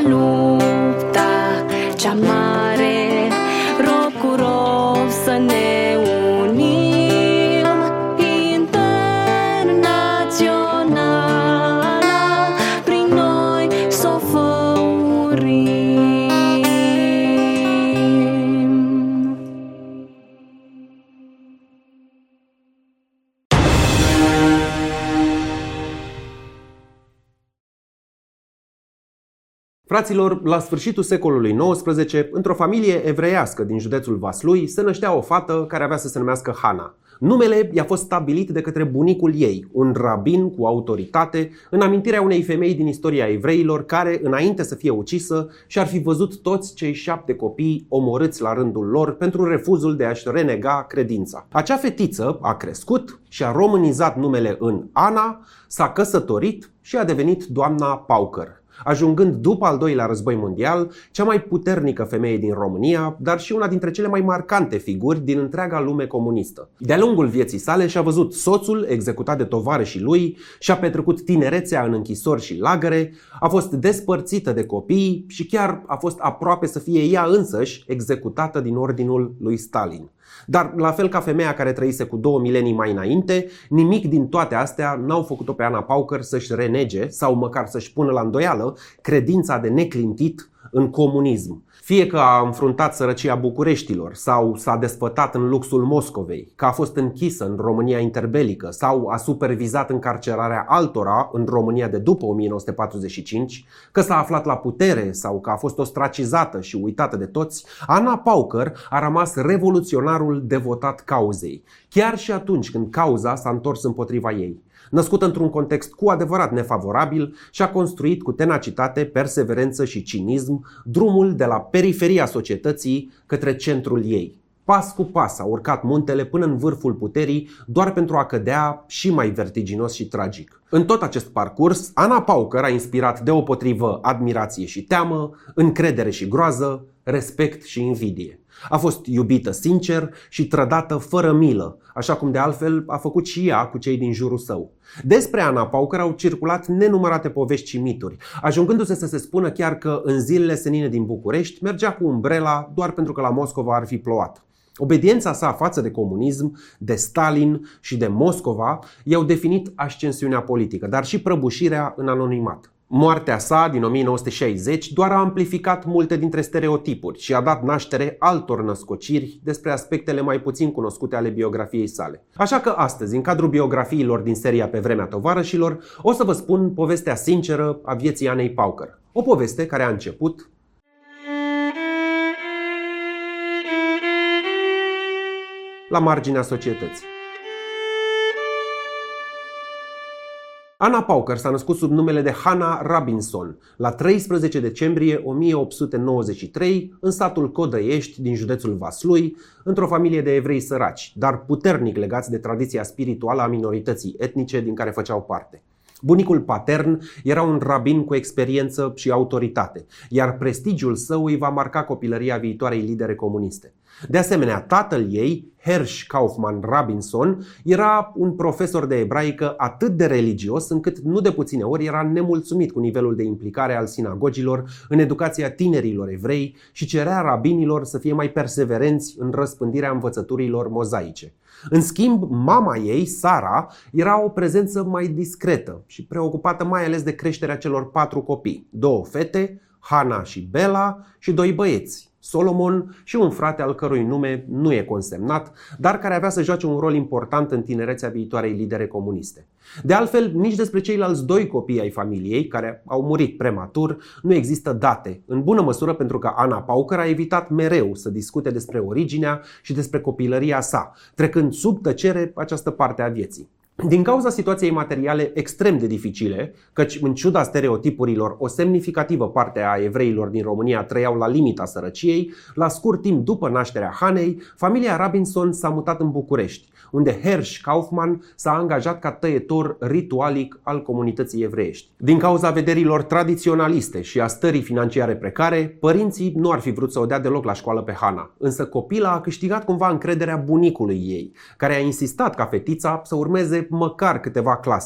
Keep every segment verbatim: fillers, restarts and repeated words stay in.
lupta cea mare, rog cu rog să ne unim, internaționala prin noi s-o făurim. Fraților, la sfârșitul secolului nouăsprezece, într-o familie evreiască din județul Vaslui, se năștea o fată care avea să se numească Hana. Numele i-a fost stabilit de către bunicul ei, un rabin cu autoritate, în amintirea unei femei din istoria evreilor care, înainte să fie ucisă, și-ar fi văzut toți cei șapte copii omorâți la rândul lor pentru refuzul de a-și renega credința. Acea fetiță a crescut și-a românizat numele în Ana, s-a căsătorit și a devenit doamna Pauker, ajungând după al doilea război mondial cea mai puternică femeie din România, dar și una dintre cele mai marcante figuri din întreaga lume comunistă. De-a lungul vieții sale și-a văzut soțul executat de tovarășii lui, și-a petrecut tinerețea în închisori și lagăre, a fost despărțită de copii și chiar a fost aproape să fie ea însăși executată din ordinul lui Stalin. Dar, la fel ca femeia care trăise cu două milenii mai înainte, nimic din toate astea n-au făcut-o pe Ana Pauker să-și renege sau măcar să-și pună la îndoială credința de neclintit în comunism. Fie că a înfruntat sărăcia Bucureștilor sau s-a desfătat în luxul Moscovei, că a fost închisă în România interbelică sau a supervizat încarcerarea altora în România de după o mie nouă sute patruzeci și cinci, că s-a aflat la putere sau că a fost ostracizată și uitată de toți, Ana Pauker a rămas revoluționarul devotat cauzei, chiar și atunci când cauza s-a întors împotriva ei. Născută într-un context cu adevărat nefavorabil, și-a construit cu tenacitate, perseverență și cinism drumul de la periferia societății către centrul ei. Pas cu pas a urcat muntele până în vârful puterii, doar pentru a cădea și mai vertiginos și tragic. În tot acest parcurs, Ana Pauker a inspirat deopotrivă admirație și teamă, încredere și groază, respect și invidie. A fost iubită sincer și trădată fără milă, așa cum de altfel a făcut și ea cu cei din jurul său. Despre Ana Pauker au circulat nenumărate povești și mituri, ajungându-se să se spună chiar că în zilele senine din București mergea cu umbrela doar pentru că la Moscova ar fi plouat. Obediența sa față de comunism, de Stalin și de Moscova i-au definit ascensiunea politică, dar și prăbușirea în anonimat. Moartea sa din o mie nouă sute șaizeci doar a amplificat multe dintre stereotipuri și a dat naștere altor născociri despre aspectele mai puțin cunoscute ale biografiei sale. Așa că astăzi, în cadrul biografiilor din seria Pe vremea tovarășilor, o să vă spun povestea sinceră a vieții Anei Pauker. O poveste care a început la marginea societății. Ana Pauker s-a născut sub numele de Hana Robinson la treisprezece decembrie o mie opt sute nouăzeci și trei în satul Codăiești din județul Vaslui, într-o familie de evrei săraci, dar puternic legați de tradiția spirituală a minorității etnice din care făceau parte. Bunicul patern era un rabin cu experiență și autoritate, iar prestigiul său îi va marca copilăria viitoarei lidere comuniste. De asemenea, tatăl ei, Hersch Kaufmann Robinson, era un profesor de ebraică atât de religios încât nu de puține ori era nemulțumit cu nivelul de implicare al sinagogilor în educația tinerilor evrei și cerea rabinilor să fie mai perseverenți în răspândirea învățăturilor mozaice. În schimb, mama ei, Sara, era o prezență mai discretă și preocupată mai ales de creșterea celor patru copii, două fete, Hana și Bela, și doi băieți, Solomon și un frate al cărui nume nu e consemnat, dar care avea să joace un rol important în tinerețea viitoarei lidere comuniste. De altfel, nici despre ceilalți doi copii ai familiei, care au murit prematur, nu există date, în bună măsură pentru că Ana Pauker a evitat mereu să discute despre originea și despre copilăria sa, trecând sub tăcere această parte a vieții. Din cauza situației materiale extrem de dificile, căci în ciuda stereotipurilor o semnificativă parte a evreilor din România trăiau la limita sărăciei, la scurt timp după nașterea Hanei, familia Robinson s-a mutat în București, unde Hersch Kaufmann s-a angajat ca tăietor ritualic al comunității evreiești. Din cauza vederilor tradiționaliste și a stării financiare precare, părinții nu ar fi vrut să o dea deloc la școală pe Hana, însă copila a câștigat cumva încrederea bunicului ei, care a insistat ca fetița să urmeze măcar câteva clase.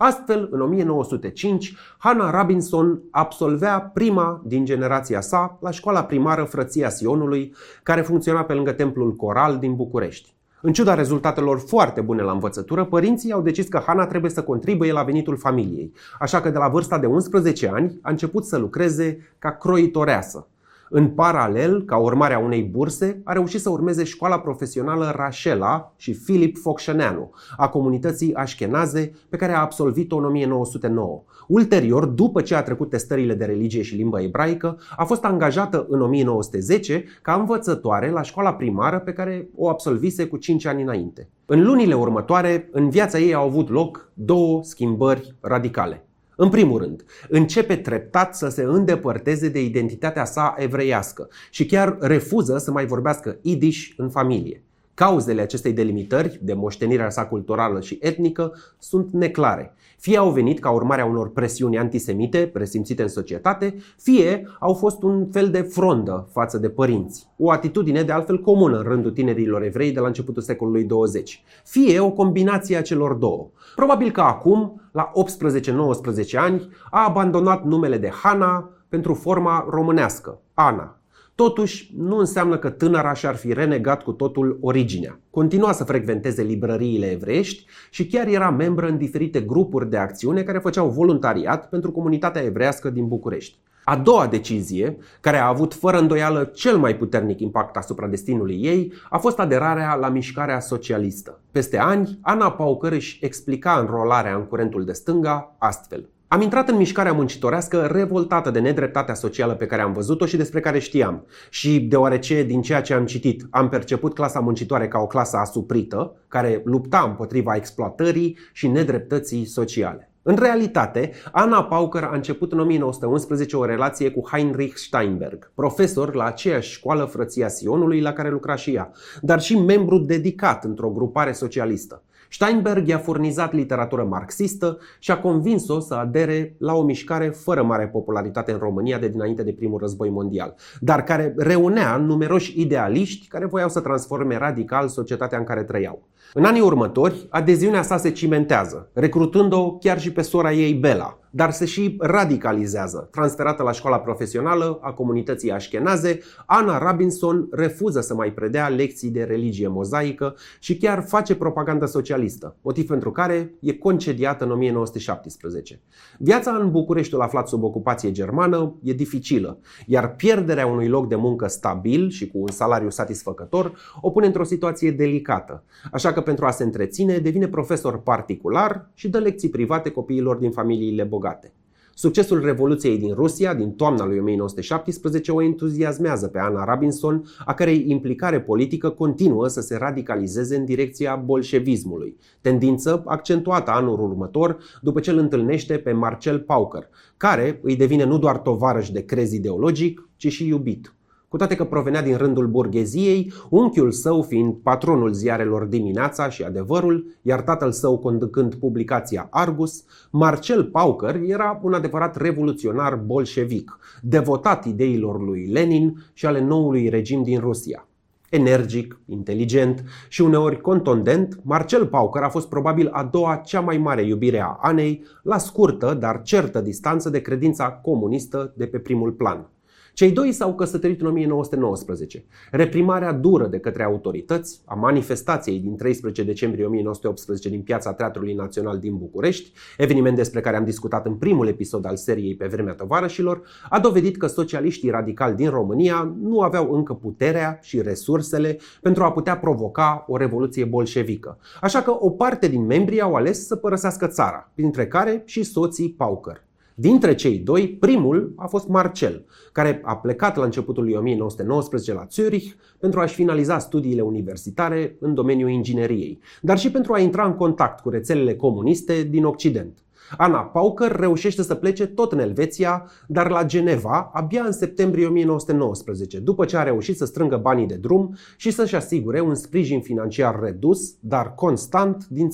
Astfel, în o mie nouă sute cinci, Hannah Robinson absolvea prima din generația sa la școala primară Frăția Sionului, care funcționa pe lângă Templul Coral din București. În ciuda rezultatelor foarte bune la învățătură, părinții au decis că Hannah trebuie să contribuie la venitul familiei, așa că de la vârsta de unsprezece ani a început să lucreze ca croitoreasă. În paralel, ca urmare a unei burse, a reușit să urmeze școala profesională Rachela și Philip Focșăneanu a comunității așchenaze, pe care a absolvit-o în o mie nouă sute nouă. Ulterior, după ce a trecut testările de religie și limba ebraică, a fost angajată în o mie nouă sute zece ca învățătoare la școala primară pe care o absolvise cu cinci ani înainte. În lunile următoare, în viața ei au avut loc două schimbări radicale. În primul rând, începe treptat să se îndepărteze de identitatea sa evreiască și chiar refuză să mai vorbească Yiddish în familie. Cauzele acestei delimitări de moștenirea sa culturală și etnică sunt neclare. Fie au venit ca urmare a unor presiuni antisemite presimțite în societate, fie au fost un fel de frondă față de părinți. O atitudine de altfel comună în rândul tinerilor evrei de la începutul secolului douăzeci. Fie o combinație a celor două. Probabil că acum, la optsprezece nouăsprezece ani, a abandonat numele de Hannah pentru forma românească, Ana. Totuși, nu înseamnă că tânăra și-ar fi renegat cu totul originea. Continua să frecventeze librăriile evreiești și chiar era membră în diferite grupuri de acțiune care făceau voluntariat pentru comunitatea evreiască din București. A doua decizie, care a avut fără îndoială cel mai puternic impact asupra destinului ei, a fost aderarea la mișcarea socialistă. Peste ani, Ana Pauker își explica înrolarea în curentul de stânga astfel: am intrat în mișcarea muncitorească revoltată de nedreptatea socială pe care am văzut-o și despre care știam. Și deoarece, din ceea ce am citit, am perceput clasa muncitoare ca o clasă asuprită, care lupta împotriva exploatării și nedreptății sociale. În realitate, Ana Pauker a început în o mie nouă sute unsprezece o relație cu Heinrich Steinberg, profesor la aceeași școală Frăția Sionului la care lucra și ea, dar și membru dedicat într-o grupare socialistă. Steinberg i-a furnizat literatură marxistă și a convins-o să adere la o mișcare fără mare popularitate în România de dinainte de primul război mondial, dar care reunea numeroși idealiști care voiau să transforme radical societatea în care trăiau. În anii următori, adeziunea sa se cimentează, recrutând-o chiar și pe sora ei Bela, dar se și radicalizează. Transferată la școala profesională a comunității așchenaze, Hannah Robinson refuză să mai predea lecții de religie mozaică și chiar face propagandă socialistă, motiv pentru care e concediată în o mie nouă sute șaptesprezece. Viața în Bucureștiul aflat sub ocupație germană e dificilă, iar pierderea unui loc de muncă stabil și cu un salariu satisfăcător o pune într-o situație delicată. Așa că pentru a se întreține devine profesor particular și dă lecții private copiilor din familiile bogate. Succesul Revoluției din Rusia din toamna lui o mie nouă sute șaptesprezece o entuziasmează pe Hannah Robinson, a cărei implicare politică continuă să se radicalizeze în direcția bolșevismului, tendință accentuată anul următor după ce îl întâlnește pe Marcel Pauker, care îi devine nu doar tovarăș de crez ideologic, ci și iubit. Cu toate că provenea din rândul burgheziei, unchiul său fiind patronul ziarelor Dimineața și Adevărul, iar tatăl său conducând publicația Argus, Marcel Pauker era un adevărat revoluționar bolșevic, devotat ideilor lui Lenin și ale noului regim din Rusia. Energic, inteligent și uneori contundent, Marcel Pauker a fost probabil a doua cea mai mare iubire a Anei, la scurtă, dar certă distanță de credința comunistă de pe primul plan. Cei doi s-au căsătorit în o mie nouă sute nouăsprezece. Reprimarea dură de către autorități a manifestației din treisprezece decembrie o mie nouă sute optsprezece din Piața Teatrului Național din București, eveniment despre care am discutat în primul episod al seriei Pe vremea tovarășilor, a dovedit că socialiștii radicali din România nu aveau încă puterea și resursele pentru a putea provoca o revoluție bolșevică. Așa că o parte din membrii au ales să părăsească țara, printre care și soții Pauker. Dintre cei doi, primul a fost Marcel, care a plecat la începutul lui o mie nouă sute nouăsprezece la Zurich pentru a-și finaliza studiile universitare în domeniul ingineriei, dar și pentru a intra în contact cu rețelele comuniste din Occident. Hannah Pauker reușește să plece tot în Elveția, dar la Geneva abia în septembrie o mie nouă sute nouăsprezece, după ce a reușit să strângă banii de drum și să-și asigure un sprijin financiar redus, dar constant din țară.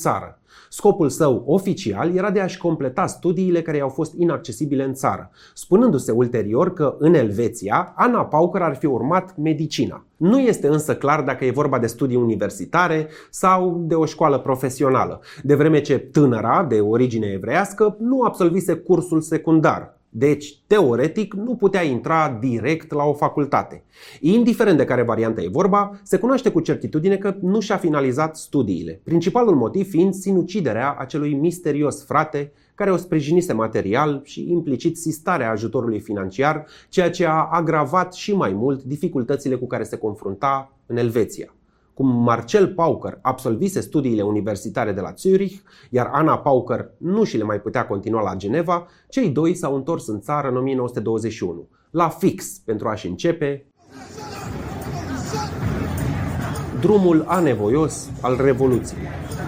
Scopul său oficial era de a-și completa studiile care i-au fost inaccesibile în țară, spunându-se ulterior că în Elveția Anna Pauker ar fi urmat medicina. Nu este însă clar dacă e vorba de studii universitare sau de o școală profesională, de vreme ce tânăra, de origine evreiască, nu absolvise cursul secundar. Deci, teoretic, nu putea intra direct la o facultate. Indiferent de care variantă e vorba, se cunoaște cu certitudine că nu și-a finalizat studiile, principalul motiv fiind sinuciderea acelui misterios frate care o sprijinise material și implicit sistarea ajutorului financiar, ceea ce a agravat și mai mult dificultățile cu care se confrunta în Elveția. Cum Marcel Pauker absolvise studiile universitare de la Zurich, iar Anna Pauker nu și le mai putea continua la Geneva, cei doi s-au întors în țară în o mie nouă sute douăzeci și unu, la fix pentru a-și începe drumul anevoios al Revoluției.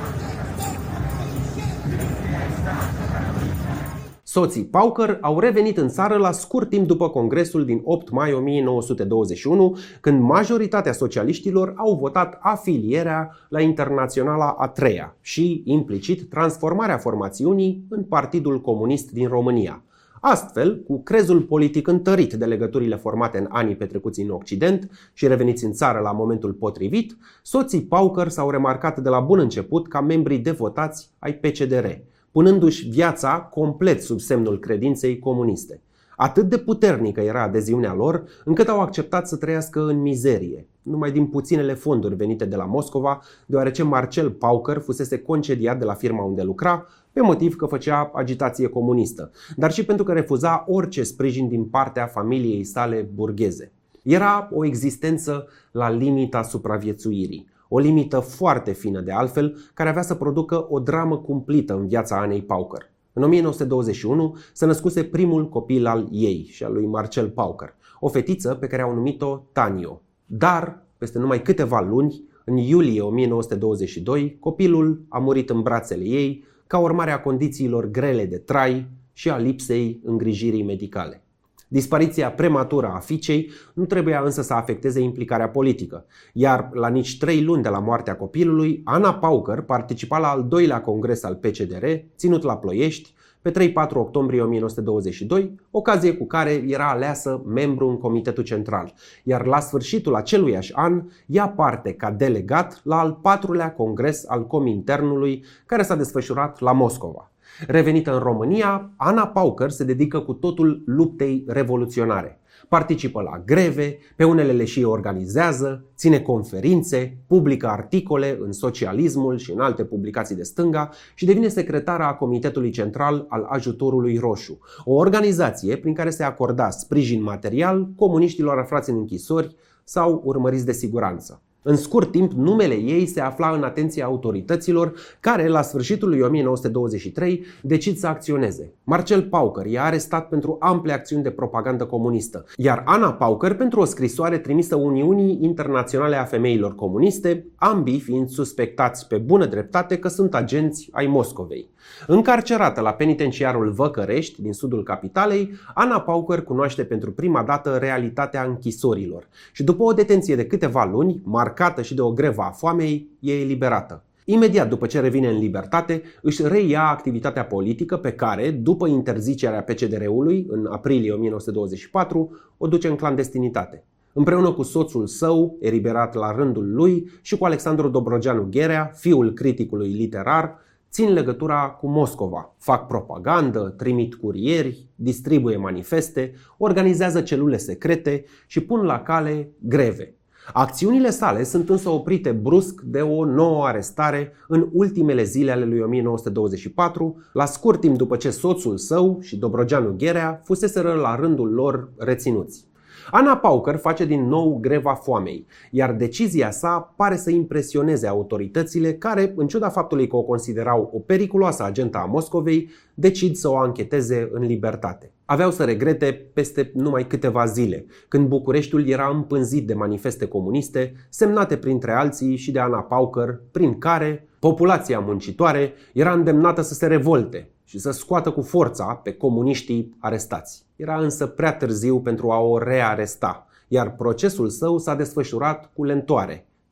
Soții Pauker au revenit în țară la scurt timp după congresul din opt mai o mie nouă sute douăzeci și unu, când majoritatea socialiștilor au votat afilierea la Internaționala a treia și, implicit, transformarea formațiunii în Partidul Comunist din România. Astfel, cu crezul politic întărit de legăturile formate în anii petrecuți în Occident și reveniți în țară la momentul potrivit, soții Pauker s-au remarcat de la bun început ca membrii devotați ai P C D R, punându-și viața complet sub semnul credinței comuniste. Atât de puternică era adeziunea lor, încât au acceptat să trăiască în mizerie, numai din puținele fonduri venite de la Moscova, deoarece Marcel Pauker fusese concediat de la firma unde lucra, pe motiv că făcea agitație comunistă, dar și pentru că refuza orice sprijin din partea familiei sale burgheze. Era o existență la limita supraviețuirii. O limită foarte fină de altfel, care avea să producă o dramă cumplită în viața Anei Pauker. În o mie nouă sute douăzeci și unu se născuse primul copil al ei și al lui Marcel Pauker, o fetiță pe care au numit-o Tanio. Dar, peste numai câteva luni, în iulie o mie nouă sute douăzeci și doi, copilul a murit în brațele ei ca urmare a condițiilor grele de trai și a lipsei îngrijirii medicale. Dispariția prematură a fiicei nu trebuia însă să afecteze implicarea politică, iar la nici trei luni de la moartea copilului, Anna Pauker participa la al doilea congres al P C D R, ținut la Ploiești, pe trei patru octombrie o mie nouă sute douăzeci și doi, ocazie cu care era aleasă membru în Comitetul Central, iar la sfârșitul aceluiași an ia parte ca delegat la al patrulea congres al Cominternului, care s-a desfășurat la Moscova. Revenită în România, Anna Pauker se dedică cu totul luptei revoluționare. Participă la greve, pe unele le și organizează, ține conferințe, publică articole în Socialismul și în alte publicații de stânga și devine secretară a Comitetului Central al Ajutorului Roșu, o organizație prin care se acorda sprijin material comuniștilor aflați în închisori sau urmăriți de siguranță. În scurt timp, numele ei se afla în atenția autorităților care, la sfârșitul lui o mie nouă sute douăzeci și trei, decid să acționeze. Marcel Pauker e arestat pentru ample acțiuni de propagandă comunistă, iar Anna Pauker pentru o scrisoare trimisă Uniunii Internaționale a Femeilor Comuniste, ambii fiind suspectați pe bună dreptate că sunt agenți ai Moscovei. Încarcerată la penitenciarul Văcărești, din sudul capitalei, Anna Pauker cunoaște pentru prima dată realitatea închisorilor și după o detenție de câteva luni, marcată și de o grevă a foamei, e eliberată. Imediat după ce revine în libertate, își reia activitatea politică pe care, după interzicerea P C D R-ului în aprilie o mie nouă sute douăzeci și patru, o duce în clandestinitate. Împreună cu soțul său, eliberat la rândul lui, și cu Alexandru Dobrogeanu Gherea, fiul criticului literar, țin legătura cu Moscova, fac propagandă, trimit curieri, distribuie manifeste, organizează celule secrete și pun la cale greve. Acțiunile sale sunt însă oprite brusc de o nouă arestare în ultimele zile ale lui o mie nouă sute douăzeci și patru, la scurt timp după ce soțul său și Dobrogeanu Gherea fuseseră la rândul lor reținuți. Anna Pauker face din nou greva foamei, iar decizia sa pare să impresioneze autoritățile care, în ciuda faptului că o considerau o periculoasă agentă a Moscovei, decid să o ancheteze în libertate. Aveau să regrete peste numai câteva zile, când Bucureștiul era împânzit de manifeste comuniste, semnate printre alții și de Anna Pauker, prin care populația muncitoare era îndemnată să se revolte și să scoată cu forța pe comuniștii arestați. Era însă prea târziu pentru a o rearesta, iar procesul său s-a desfășurat cu lentoare,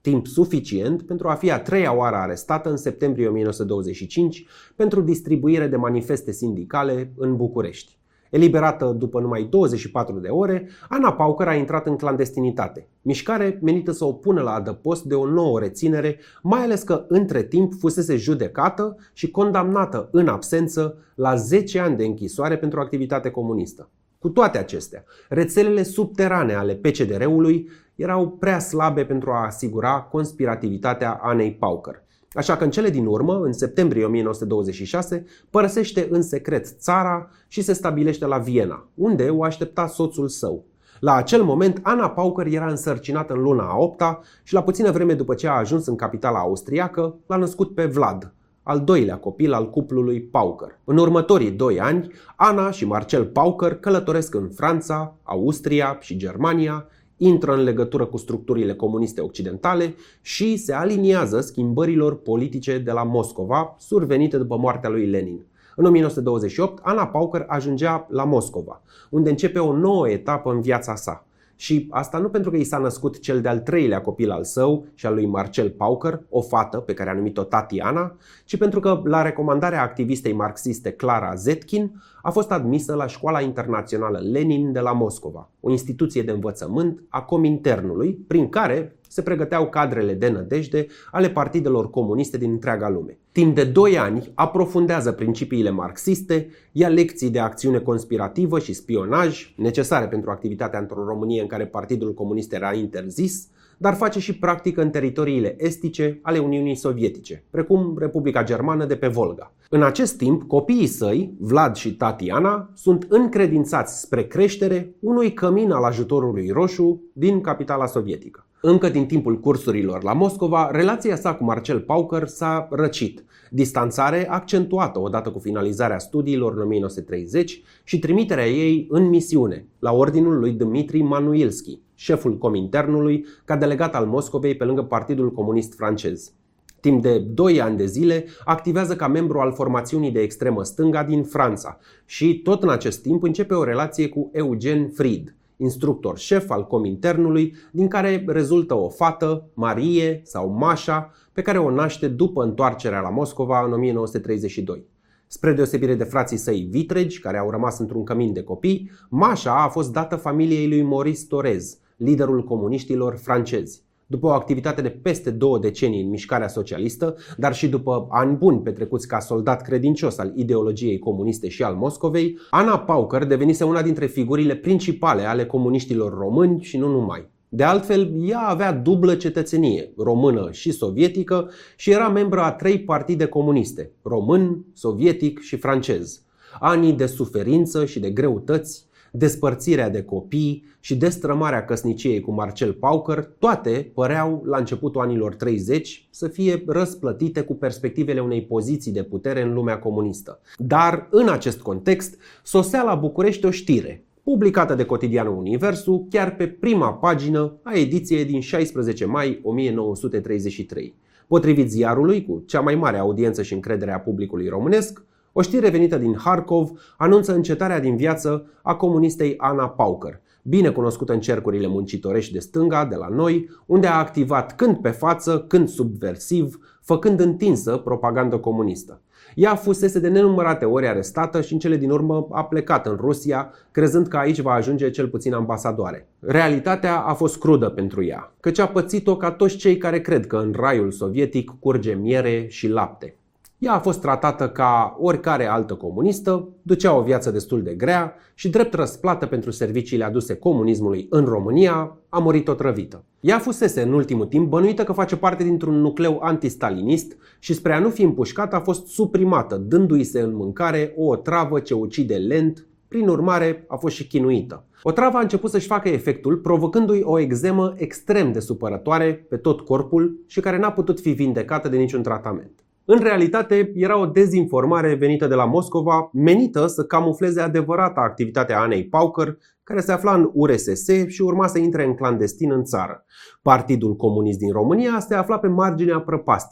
timp suficient pentru a fi a treia oară arestată în septembrie o mie nouă sute douăzeci și cinci pentru distribuire de manifeste sindicale în București. Eliberată după numai douăzeci și patru de ore, Ana Pauker a intrat în clandestinitate, mișcare menită să o pună la adăpost de o nouă reținere, mai ales că între timp fusese judecată și condamnată în absență la zece ani de închisoare pentru activitate comunistă. Cu toate acestea, rețelele subterane ale P C D R-ului erau prea slabe pentru a asigura conspirativitatea Anei Pauker. Așa că în cele din urmă, în septembrie o mie nouă sute douăzeci și șase, părăsește în secret țara și se stabilește la Viena, unde o aștepta soțul său. La acel moment, Ana Pauker era însărcinată în luna a opta și la puțină vreme după ce a ajuns în capitala austriacă, l-a născut pe Vlad, al doilea copil al cuplului Pauker. În următorii doi ani, Ana și Marcel Pauker călătoresc în Franța, Austria și Germania, intră în legătură cu structurile comuniste occidentale și se aliniază schimbărilor politice de la Moscova, survenite după moartea lui Lenin. În o mie nouă sute douăzeci și opt, Ana Pauker ajungea la Moscova, unde începe o nouă etapă în viața sa. Și asta nu pentru că i s-a născut cel de-al treilea copil al său și al lui Marcel Pauker, o fată pe care a numit-o Tatiana, ci pentru că, la recomandarea activistei marxiste Clara Zetkin, a fost admisă la Școala Internațională Lenin de la Moscova, o instituție de învățământ a Cominternului, prin care se pregăteau cadrele de nădejde ale partidelor comuniste din întreaga lume. Timp de doi ani aprofundează principiile marxiste, ia lecții de acțiune conspirativă și spionaj, necesare pentru activitatea într-o Românie în care Partidul Comunist era interzis, dar face și practică în teritoriile estice ale Uniunii Sovietice, precum Republica Germană de pe Volga. În acest timp, copiii săi, Vlad și Tatiana, sunt încredințați spre creștere unui cămin al ajutorului roșu din capitala sovietică. Încă din timpul cursurilor la Moscova, relația sa cu Marcel Pauker s-a răcit, distanțare accentuată odată cu finalizarea studiilor în o mie nouă sute treizeci și trimiterea ei în misiune, la ordinul lui Dmitri Manuilski, șeful Cominternului, ca delegat al Moscovei pe lângă Partidul Comunist francez. Timp de doi ani de zile activează ca membru al formațiunii de extremă stânga din Franța și tot în acest timp începe o relație cu Eugen Fried, instructor șef al Cominternului, din care rezultă o fată, Marie sau Mașa, pe care o naște după întoarcerea la Moscova în o mie nouă sute treizeci și doi. Spre deosebire de frații săi vitregi, care au rămas într-un cămin de copii, Mașa a fost dată familiei lui Maurice Thorez, liderul comuniștilor francezi. După o activitate de peste două decenii în mișcarea socialistă, dar și după ani buni petrecuți ca soldat credincios al ideologiei comuniste și al Moscovei, Ana Pauker devenise una dintre figurile principale ale comuniștilor români și nu numai. De altfel, ea avea dublă cetățenie, română și sovietică, și era membră a trei partide comuniste, român, sovietic și francez. Anii de suferință și de greutăți, despărțirea de copii și destrămarea căsniciei cu Marcel Pauker, toate păreau la începutul anilor treizeci să fie răsplătite cu perspectivele unei poziții de putere în lumea comunistă. Dar în acest context sosea la București o știre, publicată de cotidianul Universul chiar pe prima pagină a ediției din șaisprezece mai o mie nouă sute treizeci și trei. Potrivit ziarului, cu cea mai mare audiență și încredere a publicului românesc, o știre venită din Harkov anunță încetarea din viață a comunistei Ana Pauker, bine cunoscută în cercurile muncitorești de stânga de la noi, unde a activat când pe față, când subversiv, făcând întinsă propagandă comunistă. Ea fusese de nenumărate ori arestată și în cele din urmă a plecat în Rusia, crezând că aici va ajunge cel puțin ambasadoare. Realitatea a fost crudă pentru ea, căci a pățit-o ca toți cei care cred că în raiul sovietic curge miere și lapte. Ea a fost tratată ca oricare altă comunistă, ducea o viață destul de grea și, drept răsplată pentru serviciile aduse comunismului în România, a murit otrăvită. Ea fusese în ultimul timp bănuită că face parte dintr-un nucleu antistalinist și, spre a nu fi împușcată, a fost suprimată, dându-i se în mâncare o otravă ce ucide lent, prin urmare a fost și chinuită. Otrava a început să-și facă efectul, provocându-i o eczemă extrem de supărătoare pe tot corpul și care n-a putut fi vindecată de niciun tratament. În realitate, era o dezinformare venită de la Moscova, menită să camufleze adevărata activitatea Anei Pauker, care se afla în U R S S și urma să intre în clandestin în țară. Partidul Comunist din România se afla pe marginea prăpastiei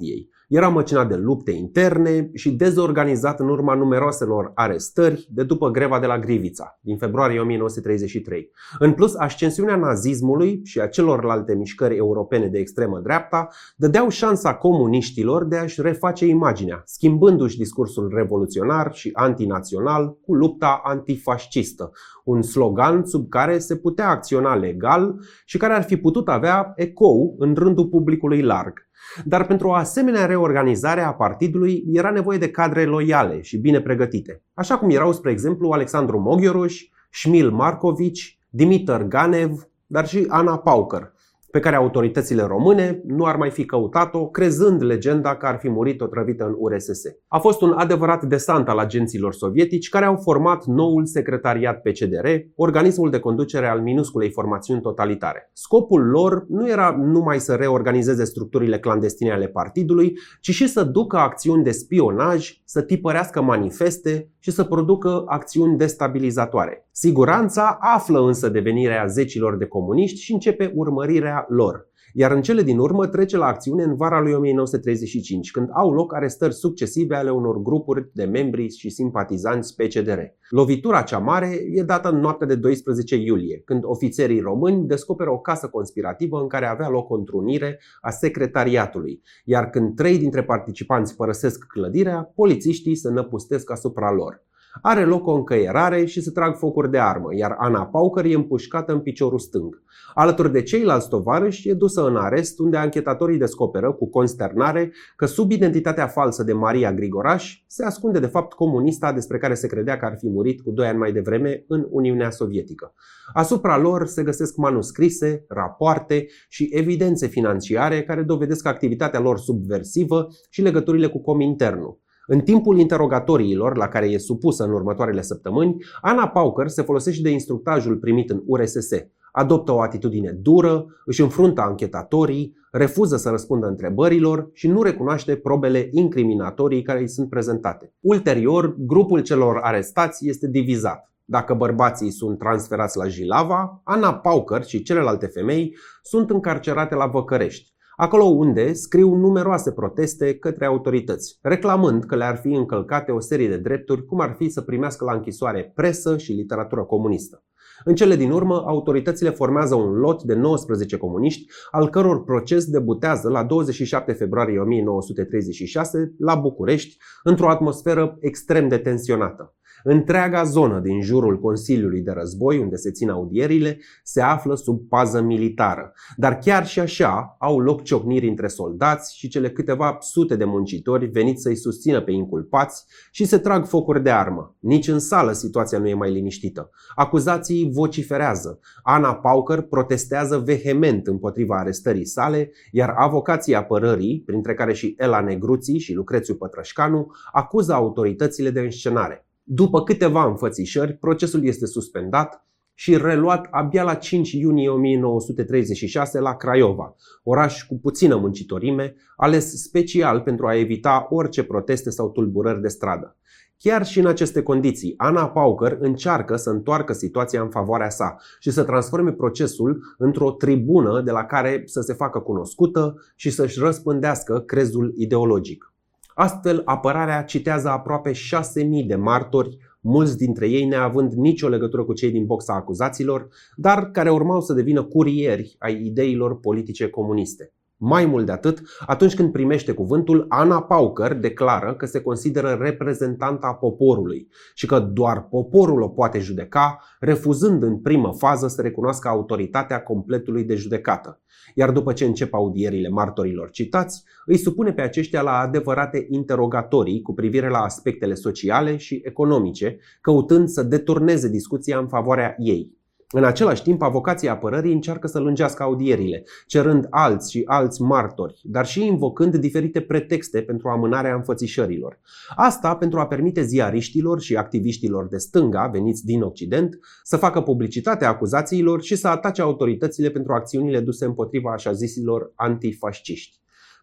Era măcinat de lupte interne și dezorganizat în urma numeroaselor arestări de după greva de la Grivița, din februarie o mie nouă sute treizeci și trei. În plus, ascensiunea nazismului și a celorlalte mișcări europene de extremă dreapta dădeau șansa comuniștilor de a-și reface imaginea, schimbându-și discursul revoluționar și antinațional cu lupta antifascistă, un slogan sub care se putea acționa legal și care ar fi putut avea ecou în rândul publicului larg. Dar pentru o asemenea reorganizare a partidului era nevoie de cadre loiale și bine pregătite, așa cum erau, spre exemplu, Alexandru Mogioruș, Șmil Marcovici, Dimitar Ganev, dar și Ana Pauker, pe care autoritățile române nu ar mai fi căutat-o, crezând legenda că ar fi murit otrăvită în U R S S. A fost un adevărat desant al agenților sovietici care au format noul secretariat P C D R, organismul de conducere al minusculei formațiuni totalitare. Scopul lor nu era numai să reorganizeze structurile clandestine ale partidului, ci și să ducă acțiuni de spionaj, să tipărească manifeste și să producă acțiuni destabilizatoare. Siguranța află însă devenirea zecilor de comuniști și începe urmărirea lor. Iar în cele din urmă trece la acțiune în vara lui o mie nouă sute treizeci și cinci, când au loc arestări succesive ale unor grupuri de membri și simpatizanți P C D R. Lovitura cea mare e dată în noaptea de doisprezece iulie, când ofițerii români descoperă o casă conspirativă în care avea loc o întrunire a secretariatului, iar când trei dintre participanți părăsesc clădirea, polițiștii se năpustesc asupra lor. Are loc o încăierare și se trag focuri de armă, iar Ana Pauker e împușcată în piciorul stâng. Alături de ceilalți tovarăși e dusă în arest, unde anchetatorii descoperă cu consternare că sub identitatea falsă de Maria Grigoraș se ascunde de fapt comunista despre care se credea că ar fi murit cu doi ani mai devreme în Uniunea Sovietică. Asupra lor se găsesc manuscrise, rapoarte și evidențe financiare care dovedesc activitatea lor subversivă și legăturile cu Cominternul. În timpul interogatoriilor la care e supusă în următoarele săptămâni, Ana Pauker se folosește de instructajul primit în U R S S, adoptă o atitudine dură, își înfruntă anchetatorii, refuză să răspundă întrebărilor și nu recunoaște probele incriminatorii care îi sunt prezentate. Ulterior, grupul celor arestați este divizat. Dacă bărbații sunt transferați la Jilava, Ana Pauker și celelalte femei sunt încarcerate la Văcărești, acolo unde scriu numeroase proteste către autorități, reclamând că le-ar fi încălcate o serie de drepturi, cum ar fi să primească la închisoare presă și literatură comunistă. În cele din urmă, autoritățile formează un lot de nouăsprezece comuniști, al căror proces debutează la douăzeci și șapte februarie o mie nouă sute treizeci și șase la București, într-o atmosferă extrem de tensionată. Întreaga zonă din jurul Consiliului de Război, unde se țin audierile, se află sub pază militară. Dar chiar și așa au loc ciocniri între soldați și cele câteva sute de muncitori veniți să-i susțină pe inculpați și se trag focuri de armă. Nici în sală situația nu e mai liniștită. Acuzații vociferează. Ana Pauker protestează vehement împotriva arestării sale, iar avocații apărării, printre care și Ela Negruții și Lucrețiu Pătrășcanu, acuză autoritățile de înscenare. După câteva înfățișări, procesul este suspendat și reluat abia la cinci iunie o mie nouă sute treizeci și șase la Craiova, oraș cu puțină muncitorime, ales special pentru a evita orice proteste sau tulburări de stradă. Chiar și în aceste condiții, Ana Pauker încearcă să întoarcă situația în favoarea sa și să transforme procesul într-o tribună de la care să se facă cunoscută și să-și răspândească crezul ideologic. Astfel, apărarea citează aproape șase mii de martori, mulți dintre ei neavând nicio legătură cu cei din boxa acuzaților, dar care urmau să devină curieri ai ideilor politice comuniste. Mai mult de atât, atunci când primește cuvântul, Ana Pauker declară că se consideră reprezentanta poporului și că doar poporul o poate judeca, refuzând în primă fază să recunoască autoritatea completului de judecată. Iar după ce încep audierile martorilor citați, îi supune pe aceștia la adevărate interogatorii cu privire la aspectele sociale și economice, căutând să deturneze discuția în favoarea ei. În același timp, avocații apărării încearcă să lungească audierile, cerând alți și alți martori, dar și invocând diferite pretexte pentru amânarea înfățișărilor. Asta pentru a permite ziariștilor și activiștilor de stânga veniți din Occident să facă publicitatea acuzațiilor și să atace autoritățile pentru acțiunile duse împotriva așa zisilor antifasciști.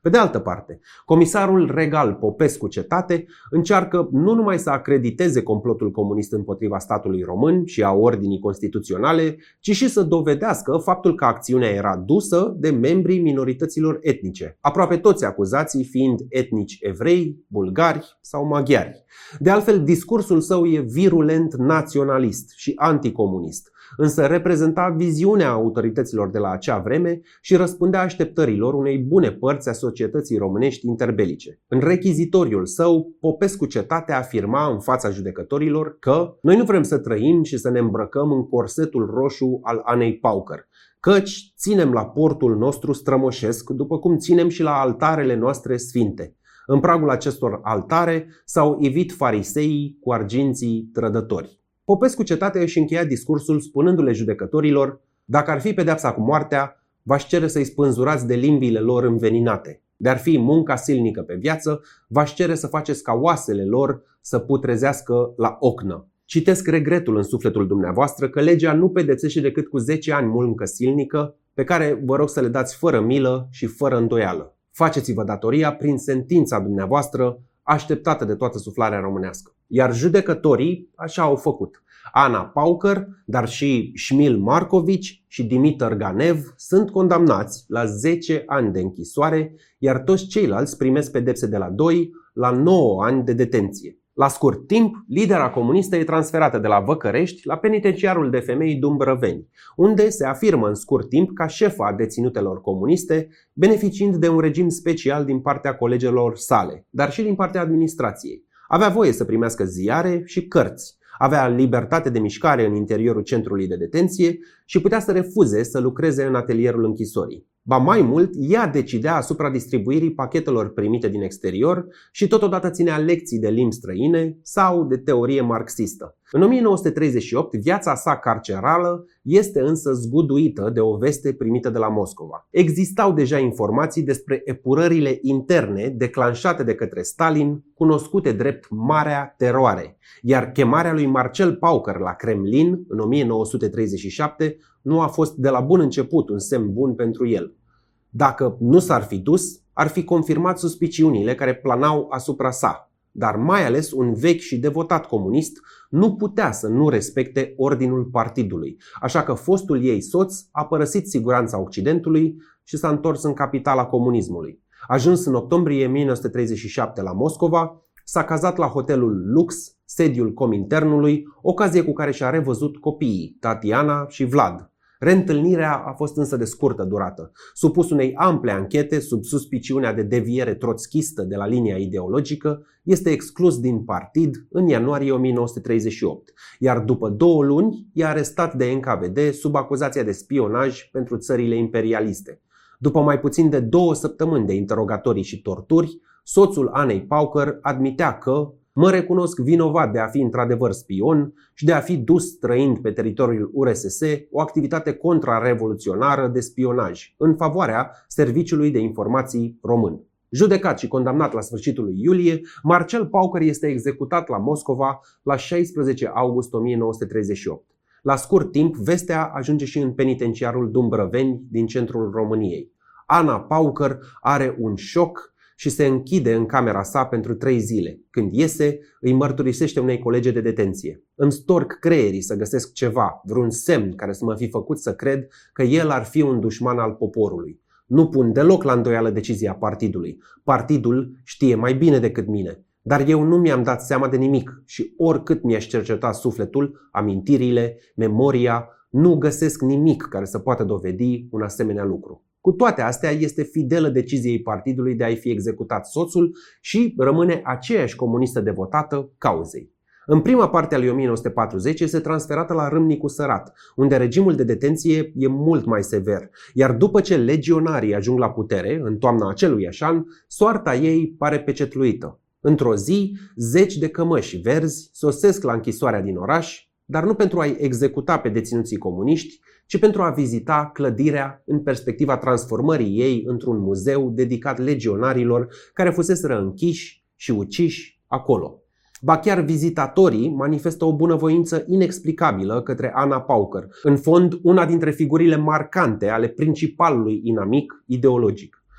Pe de altă parte, comisarul regal Popescu Cetate încearcă nu numai să acrediteze complotul comunist împotriva statului român și a ordinii constituționale, ci și să dovedească faptul că acțiunea era dusă de membrii minorităților etnice, aproape toți acuzații fiind etnici evrei, bulgari sau maghiari. De altfel, discursul său e virulent naționalist și anticomunist, însă reprezenta viziunea autorităților de la acea vreme și răspundea așteptărilor unei bune părți a societății românești interbelice. În rechizitoriul său, Popescu Cetate afirma în fața judecătorilor că noi nu vrem să trăim și să ne îmbrăcăm în corsetul roșu al Anei Paucăr, căci ținem la portul nostru strămoșesc, după cum ținem și la altarele noastre sfinte. În pragul acestor altare s-au ivit fariseii cu arginții trădători. Popescu Cetate își încheia discursul spunându-le judecătorilor: dacă ar fi pedeapsa cu moartea, v-aș cere să-i spânzurați de limbile lor înveninate. De-ar fi munca silnică pe viață, v-aș cere să faceți ca oasele lor să putrezească la ocnă. Citesc regretul în sufletul dumneavoastră că legea nu pedepsește decât cu zece ani muncă silnică, pe care vă rog să le dați fără milă și fără îndoială. Faceți-vă datoria prin sentința dumneavoastră așteptată de toată suflarea românească. Iar judecătorii așa au făcut. Ana Paucăr, dar și Șmil Marcovici și Dimitar Ganev sunt condamnați la zece ani de închisoare, iar toți ceilalți primesc pedepse de la doi la nouă ani de detenție. La scurt timp, lidera comunistă e transferată de la Văcărești la penitenciarul de femei Dumbrăveni, unde se afirmă în scurt timp ca șefa a deținutelor comuniste, beneficiind de un regim special din partea colegelor sale, dar și din partea administrației. Avea voie să primească ziare și cărți, avea libertate de mișcare în interiorul centrului de detenție și putea să refuze să lucreze în atelierul închisorii. Ba mai mult, ea decidea asupra distribuirii pachetelor primite din exterior și totodată ținea lecții de limbi străine sau de teorie marxistă. În o mie nouă sute treizeci și opt, viața sa carcerală este însă zguduită de o veste primită de la Moscova. Existau deja informații despre epurările interne declanșate de către Stalin, cunoscute drept Marea Teroare, iar chemarea lui Marcel Paucăr la Kremlin în o mie nouă sute treizeci și șapte nu a fost de la bun început un semn bun pentru el. Dacă nu s-ar fi dus, ar fi confirmat suspiciunile care planau asupra sa, dar mai ales un vechi și devotat comunist nu putea să nu respecte ordinul partidului, așa că fostul ei soț a părăsit siguranța Occidentului și s-a întors în capitala comunismului. Ajuns în octombrie o mie nouă sute treizeci și șapte la Moscova, s-a cazat la hotelul Lux, sediul Cominternului, ocazie cu care și-a revăzut copiii, Tatiana și Vlad. Reîntâlnirea a fost însă de scurtă durată. Supus unei ample anchete sub suspiciunea de deviere trotschistă de la linia ideologică, este exclus din partid în ianuarie o mie nouă sute treizeci și opt, iar după două luni e arestat de N K V D sub acuzația de spionaj pentru țările imperialiste. După mai puțin de două săptămâni de interogatorii și torturi, soțul Anei Paucăr admitea că mă recunosc vinovat de a fi într-adevăr spion și de a fi dus străind pe teritoriul U R S S o activitate contrarevoluționară de spionaj în favoarea Serviciului de Informații Român. Judecat și condamnat la sfârșitul lui iulie, Marcel Paucăr este executat la Moscova la șaisprezece august o mie nouă sute treizeci și opt. La scurt timp, vestea ajunge și în penitenciarul Dumbrăveni din centrul României. Ana Paucăr are un șoc și se închide în camera sa pentru trei zile. Când iese, îi mărturisește unei colege de detenție: îmi storc creierii să găsesc ceva, vreun semn care să mă fi făcut să cred că el ar fi un dușman al poporului. Nu pun deloc la îndoială decizia partidului. Partidul știe mai bine decât mine. Dar eu nu mi-am dat seama de nimic și oricât mi-aș cerceta sufletul, amintirile, memoria, nu găsesc nimic care să poată dovedi un asemenea lucru. Cu toate astea, este fidelă deciziei partidului de a-i fi executat soțul și rămâne aceeași comunistă devotată cauzei. În prima parte a lui o mie nouă sute patruzeci este transferată la Râmnicu Sărat, unde regimul de detenție e mult mai sever, iar după ce legionarii ajung la putere, în toamna acelui an, soarta ei pare pecetluită. Într-o zi, zeci de cămăși verzi sosesc la închisoarea din oraș, dar nu pentru a-i executa pe deținuții comuniști, ci pentru a vizita clădirea în perspectiva transformării ei într-un muzeu dedicat legionarilor care fuseseră închiși și uciși acolo. Ba chiar vizitatorii manifestă o bunăvoință inexplicabilă către Ana Paucăr, în fond una dintre figurile marcante ale principalului inamic ideologic.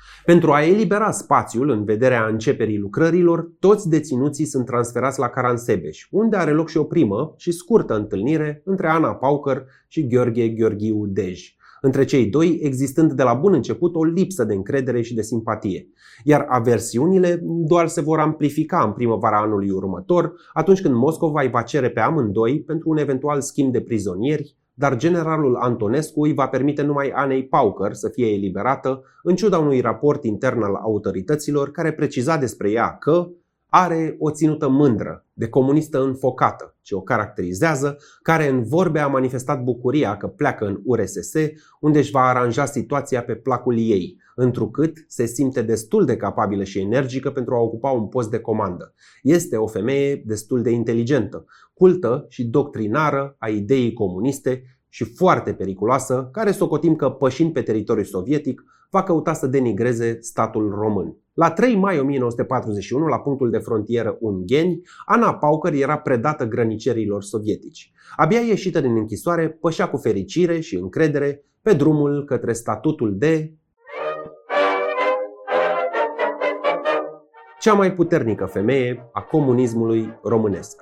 Pentru a elibera spațiul în vederea începerii lucrărilor, toți deținuții sunt transferați la Caransebeș, unde are loc și o primă și scurtă întâlnire între Ana Paucăr și Gheorghe Gheorghiu Dej, între cei doi existând de la bun început o lipsă de încredere și de simpatie. Iar aversiunile doar se vor amplifica în primăvara anului următor, atunci când Moscova îi va cere pe amândoi pentru un eventual schimb de prizonieri, dar generalul Antonescu îi va permite numai Anei Paucăr să fie eliberată, în ciuda unui raport intern al autorităților care preciza despre ea că are o ținută mândră, de comunistă înfocată, ce o caracterizează, care în vorbe a manifestat bucuria că pleacă în U R S S, unde își va aranja situația pe placul ei, întrucât se simte destul de capabilă și energică pentru a ocupa un post de comandă. Este o femeie destul de inteligentă, cultă și doctrinară a ideii comuniste și foarte periculoasă, care socotim că, pășind pe teritoriul sovietic, va căuta să denigreze statul român. La trei mai o mie nouă sute patruzeci și unu, la punctul de frontieră Ungheni, Ana Paucăr era predată grănicerilor sovietici. Abia ieșită din închisoare, pășea cu fericire și încredere pe drumul către statutul de cea mai puternică femeie a comunismului românesc.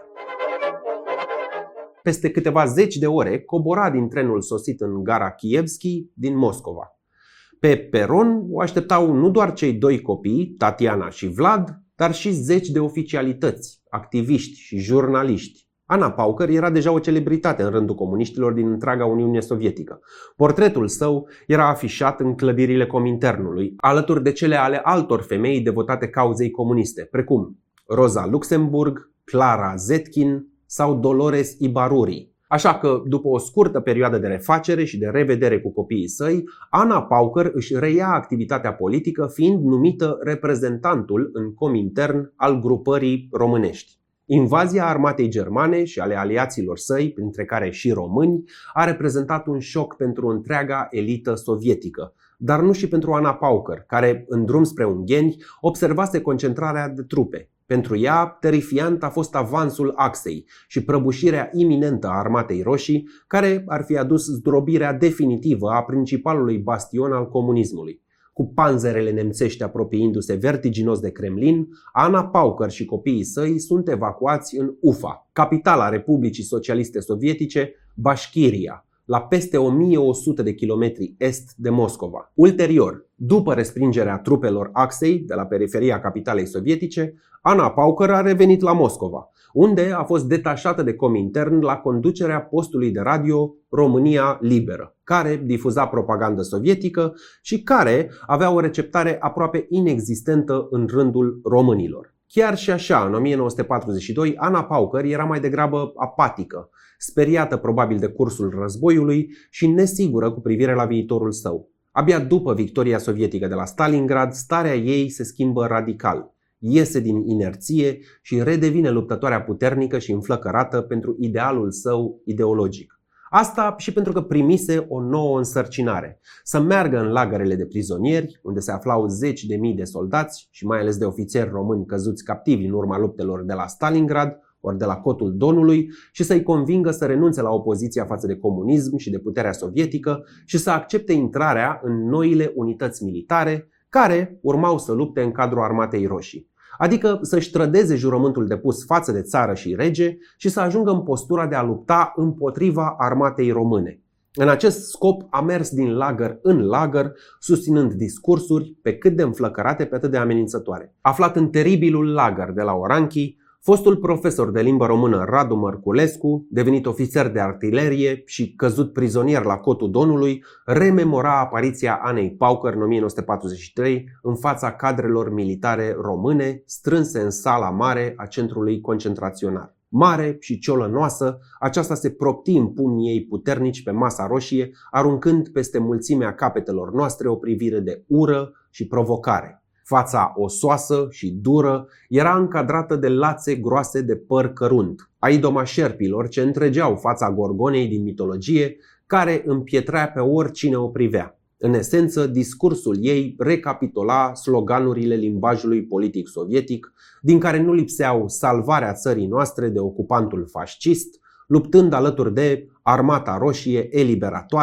Peste câteva zeci de ore cobora din trenul sosit în gara Kievski din Moscova. Pe peron o așteptau nu doar cei doi copii, Tatiana și Vlad, dar și zeci de oficialități, activiști și jurnaliști. Ana Paucăr era deja o celebritate în rândul comuniștilor din întreaga Uniune Sovietică. Portretul său era afișat în clădirile Cominternului, alături de cele ale altor femei devotate cauzei comuniste, precum Rosa Luxemburg, Clara Zetkin sau Dolores Ibaruri. Așa că, după o scurtă perioadă de refacere și de revedere cu copiii săi, Ana Paucăr își reia activitatea politică, fiind numită reprezentantul în Comintern al grupării românești. Invazia armatei germane și ale aliaților săi, printre care și români, a reprezentat un șoc pentru întreaga elită sovietică, dar nu și pentru Ana Paucăr, care, în drum spre Ungheni, observase concentrarea de trupe. Pentru ea, terifiant a fost avansul Axei și prăbușirea iminentă a Armatei Roșii, care ar fi adus zdrobirea definitivă a principalului bastion al comunismului. Cu panzerele nemțești apropiindu-se vertiginos de Kremlin, Ana Paucăr și copiii săi sunt evacuați în Ufa, capitala Republicii Socialiste Sovietice, Bașchiria, la peste o mie o sută de kilometri est de Moscova. Ulterior, după respingerea trupelor Axei de la periferia capitalei sovietice, Ana Paucăr a revenit la Moscova, unde a fost detașată de Comintern la conducerea postului de radio România Liberă, care difuza propagandă sovietică și care avea o receptare aproape inexistentă în rândul românilor. Chiar și așa, în o mie nouă sute patruzeci și doi, Ana Paucăr era mai degrabă apatică, speriată probabil de cursul războiului și nesigură cu privire la viitorul său. Abia după victoria sovietică de la Stalingrad, starea ei se schimbă radical. Iese din inerție și redevine luptătoarea puternică și înflăcărată pentru idealul său ideologic. Asta și pentru că primise o nouă însărcinare: să meargă în lagărele de prizonieri, unde se aflau zeci de mii de soldați și mai ales de ofițeri români căzuți captivi în urma luptelor de la Stalingrad ori de la Cotul Donului, și să-i convingă să renunțe la opoziția față de comunism și de puterea sovietică și să accepte intrarea în noile unități militare care urmau să lupte în cadrul Armatei Roșii. Adică să-și trădeze jurământul depus față de țară și rege și să ajungă în postura de a lupta împotriva armatei române. În acest scop a mers din lagăr în lagăr, susținând discursuri pe cât de înflăcărate, pe atât de amenințătoare. Aflat în teribilul lagăr de la Oranchi, fostul profesor de limbă română Radu Mărculescu, devenit ofițer de artilerie și căzut prizonier la Cotul Donului, rememora apariția Anei Paucăr în o mie nouă sute patruzeci și trei în fața cadrelor militare române strânse în sala mare a centrului concentraționar. Mare și ciolănoasă, aceasta se propti în pumnii ei puternici pe masa roșie, aruncând peste mulțimea capetelor noastre o privire de ură și provocare. Fața osoasă și dură era încadrată de lațe groase de păr cărunt, a idomașerpilor ce întregeau fața gorgonei din mitologie, care împietrea pe oricine o privea. În esență, discursul ei recapitula sloganurile limbajului politic sovietic, din care nu lipseau salvarea țării noastre de ocupantul fascist, luptând alături de Armata Roșie eliberatoare,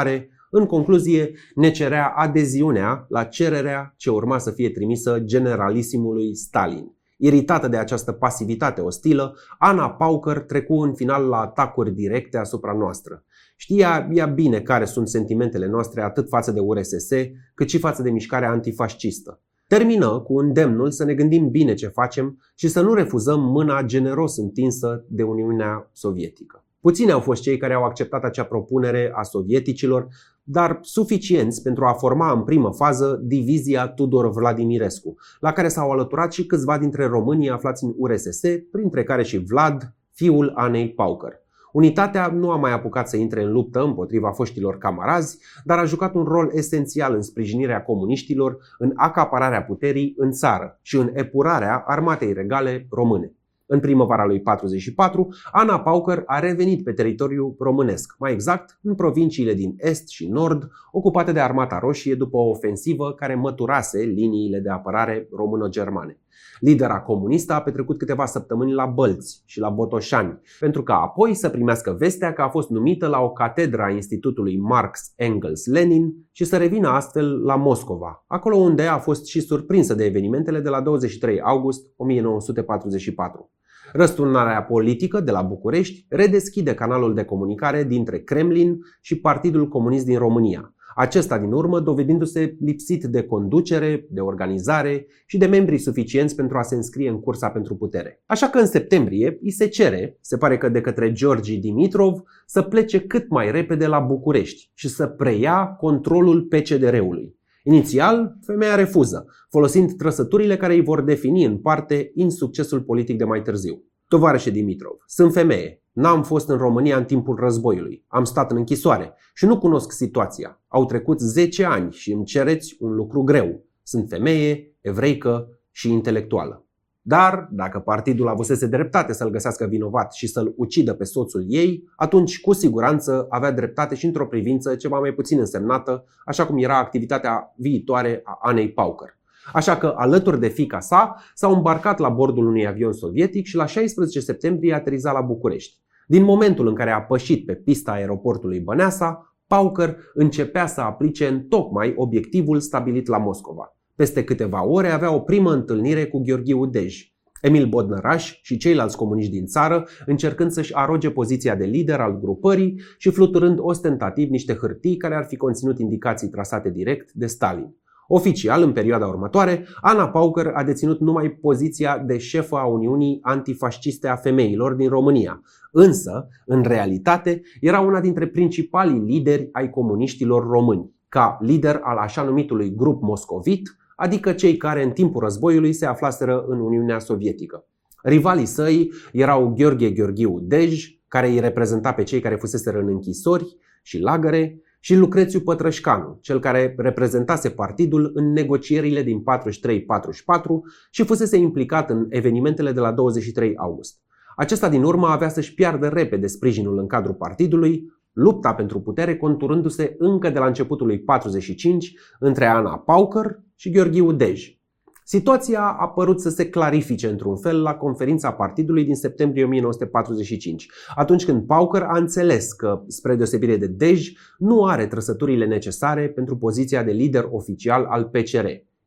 În concluzie, ne cerea adeziunea la cererea ce urma să fie trimisă generalisimului Stalin. Iritată de această pasivitate ostilă, Ana Pauker trecu în final la atacuri directe asupra noastră. Știa ea bine care sunt sentimentele noastre atât față de U R S S, cât și față de mișcarea antifascistă. Termină cu îndemnul să ne gândim bine ce facem și să nu refuzăm mâna generos întinsă de Uniunea Sovietică. Puțini au fost cei care au acceptat acea propunere a sovieticilor, dar suficienți pentru a forma în primă fază divizia Tudor Vladimirescu, la care s-au alăturat și câțiva dintre românii aflați în U R S S, printre care și Vlad, fiul Anei Pauker. Unitatea nu a mai apucat să intre în luptă împotriva foștilor camarazi, dar a jucat un rol esențial în sprijinirea comuniștilor, în acapararea puterii în țară și în epurarea armatei regale române. În primăvara lui patruzeci și patru, Ana Pauker a revenit pe teritoriul românesc, mai exact în provinciile din est și nord, ocupate de Armata Roșie după o ofensivă care măturase liniile de apărare româno-germane. Lidera comunistă a petrecut câteva săptămâni la Bălți și la Botoșani, pentru ca apoi să primească vestea că a fost numită la o catedră a Institutului Marx Engels Lenin și să revină astfel la Moscova, acolo unde a fost și surprinsă de evenimentele de la douăzeci și trei august o mie nouă sute patruzeci și patru. Răsturnarea politică de la București redeschide canalul de comunicare dintre Kremlin și Partidul Comunist din România, acesta din urmă dovedindu-se lipsit de conducere, de organizare și de membri suficienți pentru a se înscrie în cursa pentru putere. Așa că în septembrie îi se cere, se pare că de către Georgi Dimitrov, să plece cât mai repede la București și să preia controlul P C D R-ului. Inițial, femeia refuză, folosind trăsăturile care îi vor defini în parte insuccesul politic de mai târziu. Tovarășe Dimitrov, sunt femeie, n-am fost în România în timpul războiului, am stat în închisoare și nu cunosc situația. Au trecut zece ani și îmi cereți un lucru greu. Sunt femeie, evreică și intelectuală. Dar, dacă partidul avusese dreptate să-l găsească vinovat și să-l ucidă pe soțul ei, atunci cu siguranță avea dreptate și într-o privință ceva mai puțin însemnată, așa cum era activitatea viitoare a Anei Pauker. Așa că, alături de fiica sa, s-au îmbarcat la bordul unui avion sovietic și la șaisprezece septembrie a aterizat la București. Din momentul în care a pășit pe pista aeroportului Băneasa, Pauker începea să aplice întocmai obiectivul stabilit la Moscova. Peste câteva ore avea o primă întâlnire cu Gheorghiu Dej, Emil Bodnăraș și ceilalți comuniști din țară, încercând să-și aroge poziția de lider al grupării și fluturând ostentativ niște hârtii care ar fi conținut indicații trasate direct de Stalin. Oficial, în perioada următoare, Ana Pauker a deținut numai poziția de șefă a Uniunii Antifasciste a Femeilor din România, însă, în realitate, era una dintre principalii lideri ai comuniștilor români, ca lider al așa numitului grup moscovit, adică cei care în timpul războiului se aflaseră în Uniunea Sovietică. Rivalii săi erau Gheorghe Gheorghiu Dej, care îi reprezenta pe cei care fuseseră în închisori și lagăre, și Lucrețiu Pătrășcanu, cel care reprezentase partidul în negocierile din patruzeci și trei patruzeci și patru și fusese implicat în evenimentele de la douăzeci și trei august. Acesta din urmă avea să-și piardă repede sprijinul în cadrul partidului, lupta pentru putere conturându-se încă de la începutul lui patruzeci și cinci între Ana Pauker și Gheorghiu Dej. Situația a părut să se clarifice într-un fel la conferința partidului din septembrie o mie nouă sute patruzeci și cinci, atunci când Pauker a înțeles că, spre deosebire de Dej, nu are trăsăturile necesare pentru poziția de lider oficial al P C R.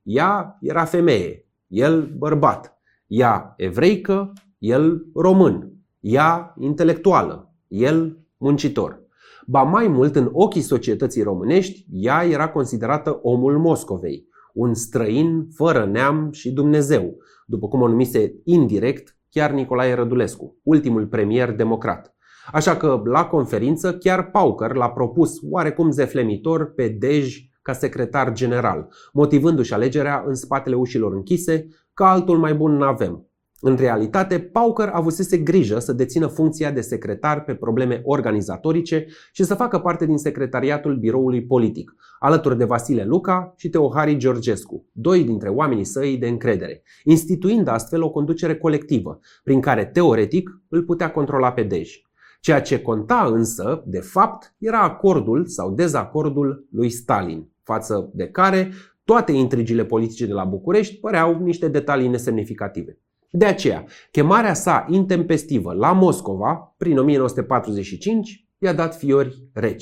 Ea era femeie, el bărbat, ea evreică, el român, ea intelectuală, el muncitor. Ba mai mult, în ochii societății românești, ea era considerată omul Moscovei, un străin fără neam și Dumnezeu, după cum o numise indirect chiar Nicolae Rădulescu, ultimul premier democrat. Așa că la conferință chiar Pauker l-a propus oarecum zeflemitor pe Dej ca secretar general, motivându-și alegerea în spatele ușilor închise, că altul mai bun n-avem. În realitate, Pauker avusese grijă să dețină funcția de secretar pe probleme organizatorice și să facă parte din secretariatul biroului politic, alături de Vasile Luca și Teohari Georgescu, doi dintre oamenii săi de încredere, instituind astfel o conducere colectivă, prin care teoretic îl putea controla pe Dej. Ceea ce conta însă, de fapt, era acordul sau dezacordul lui Stalin, față de care toate intrigile politice de la București păreau niște detalii nesemnificative. De aceea, chemarea sa intempestivă la Moscova, prin o mie nouă sute patruzeci și cinci, i-a dat fiori reci.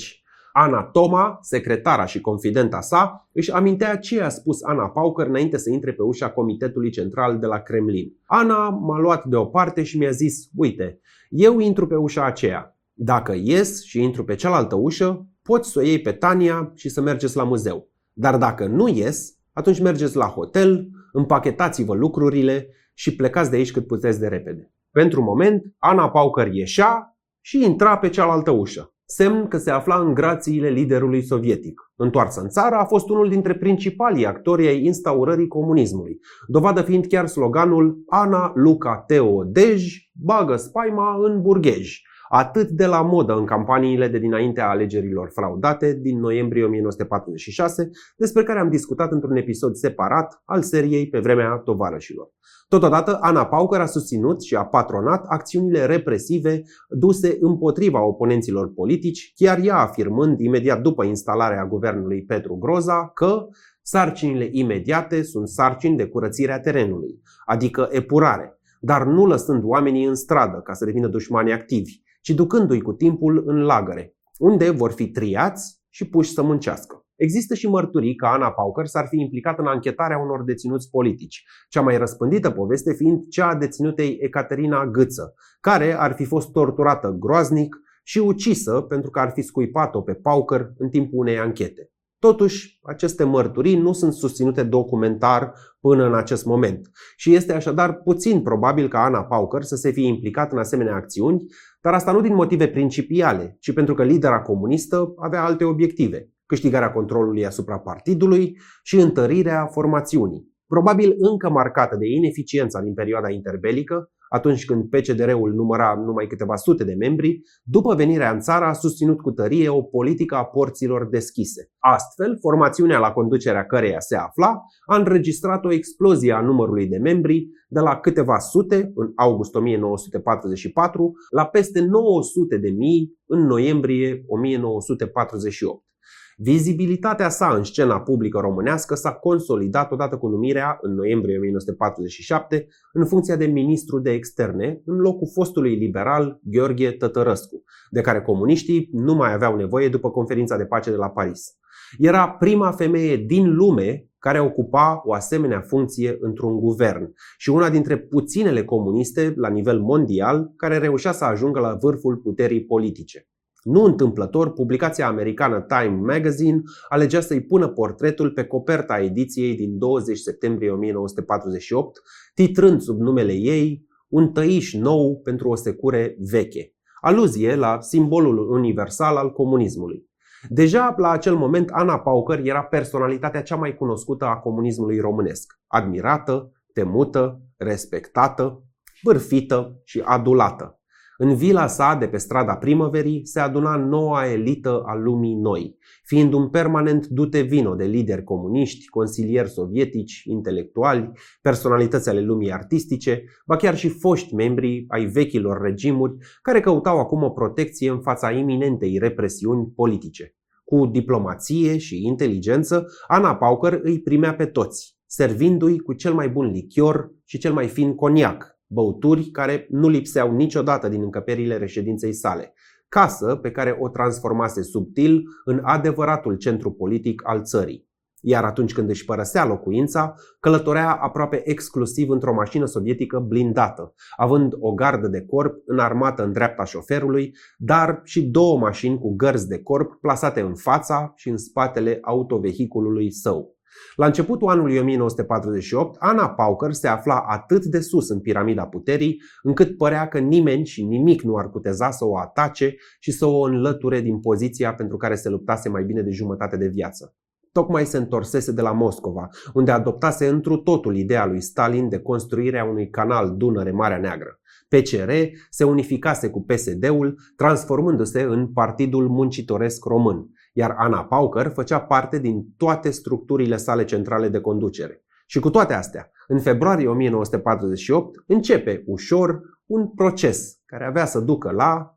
Ana Toma, secretara și confidenta sa, își amintea ce a spus Ana Pauker înainte să intre pe ușa Comitetului Central de la Kremlin. Ana m-a luat deoparte și mi-a zis: uite, eu intru pe ușa aceea. Dacă ies și intru pe cealaltă ușă, poți să o iei pe Tania și să mergeți la muzeu. Dar dacă nu ies, atunci mergeți la hotel, împachetați-vă lucrurile și plecați de aici cât puteți de repede. Pentru moment, Ana Pauker ieșea și intra pe cealaltă ușă, semn că se afla în grațiile liderului sovietic. Întoarsă în țară, a fost unul dintre principalii actori ai instaurării comunismului, dovadă fiind chiar sloganul Ana Luca Teo Dej, bagă spaima în burghej, atât de la modă în campaniile de dinaintea alegerilor fraudate din noiembrie o mie nouă sute patruzeci și șase, despre care am discutat într-un episod separat al seriei Pe vremea tovarășilor. Totodată, Ana Pauker a susținut și a patronat acțiunile represive duse împotriva oponenților politici, chiar ea afirmând imediat după instalarea guvernului Petru Groza că sarcinile imediate sunt sarcini de curățire a terenului, adică epurare, dar nu lăsând oamenii în stradă ca să devină dușmani activi, ci ducându-i cu timpul în lagăre, unde vor fi triați și puși să muncească. Există și mărturii că Ana Pauker s-ar fi implicat în anchetarea unor deținuți politici, cea mai răspândită poveste fiind cea a deținutei Ecaterina Gâță, care ar fi fost torturată groaznic și ucisă pentru că ar fi scuipat-o pe Pauker în timpul unei anchete. Totuși, aceste mărturii nu sunt susținute documentar până în acest moment și este așadar puțin probabil ca Ana Pauker să se fie implicat în asemenea acțiuni, dar asta nu din motive principiale, ci pentru că lidera comunistă avea alte obiective: câștigarea controlului asupra partidului și întărirea formațiunii, probabil încă marcată de ineficiența din perioada interbelică, atunci când P C D R-ul număra numai câteva sute de membri. După venirea în țară a susținut cu tărie o politică a porților deschise. Astfel, formațiunea la conducerea căreia se afla a înregistrat o explozie a numărului de membri de la câteva sute în august o mie nouă sute patruzeci și patru la peste nouă sute de mii în noiembrie o mie nouă sute patruzeci și opt. Vizibilitatea sa în scena publică românească s-a consolidat odată cu numirea, în noiembrie o mie nouă sute patruzeci și șapte, în funcția de ministru de externe, în locul fostului liberal Gheorghe Tătărăscu, de care comuniștii nu mai aveau nevoie după conferința de pace de la Paris. Era prima femeie din lume care ocupa o asemenea funcție într-un guvern și una dintre puținele comuniste la nivel mondial care reușea să ajungă la vârful puterii politice. Nu întâmplător, publicația americană Time Magazine alegea să-i pună portretul pe coperta ediției din douăzeci septembrie o mie nouă sute patruzeci și opt, titrând sub numele ei Un tăiș nou pentru o secure veche, aluzie la simbolul universal al comunismului. Deja la acel moment Ana Pauker era personalitatea cea mai cunoscută a comunismului românesc, admirată, temută, respectată, bârfită și adulată. În vila sa de pe strada Primăverii se aduna noua elită a lumii noi, fiind un permanent dute-vino de lideri comuniști, consilieri sovietici, intelectuali, personalități ale lumii artistice, ba chiar și foști membri ai vechilor regimuri care căutau acum o protecție în fața iminentei represiuni politice. Cu diplomație și inteligență, Ana Pauker îi primea pe toți, servindu-i cu cel mai bun lichior și cel mai fin coniac, băuturi care nu lipseau niciodată din încăperile reședinței sale, casă pe care o transformase subtil în adevăratul centru politic al țării. Iar atunci când își părăsea locuința, călătorea aproape exclusiv într-o mașină sovietică blindată, având o gardă de corp înarmată în dreapta șoferului, dar și două mașini cu gărzi de corp plasate în fața și în spatele autovehiculului său. La începutul anului o mie nouă sute patruzeci și opt, Ana Pauker se afla atât de sus în piramida puterii, încât părea că nimeni și nimic nu ar puteza să o atace și să o înlăture din poziția pentru care se luptase mai bine de jumătate de viață. Tocmai se întorsese de la Moscova, unde adoptase întru totul ideea lui Stalin de construirea unui canal Dunăre-Marea Neagră. P C R se unificase cu P S D-ul, transformându-se în Partidul Muncitoresc Român, iar Ana Pauker făcea parte din toate structurile sale centrale de conducere. Și cu toate astea, în februarie o mie nouă sute patruzeci și opt începe ușor un proces care avea să ducă la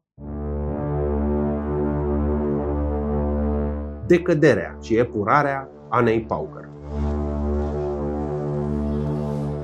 decăderea și epurarea Anei Pauker.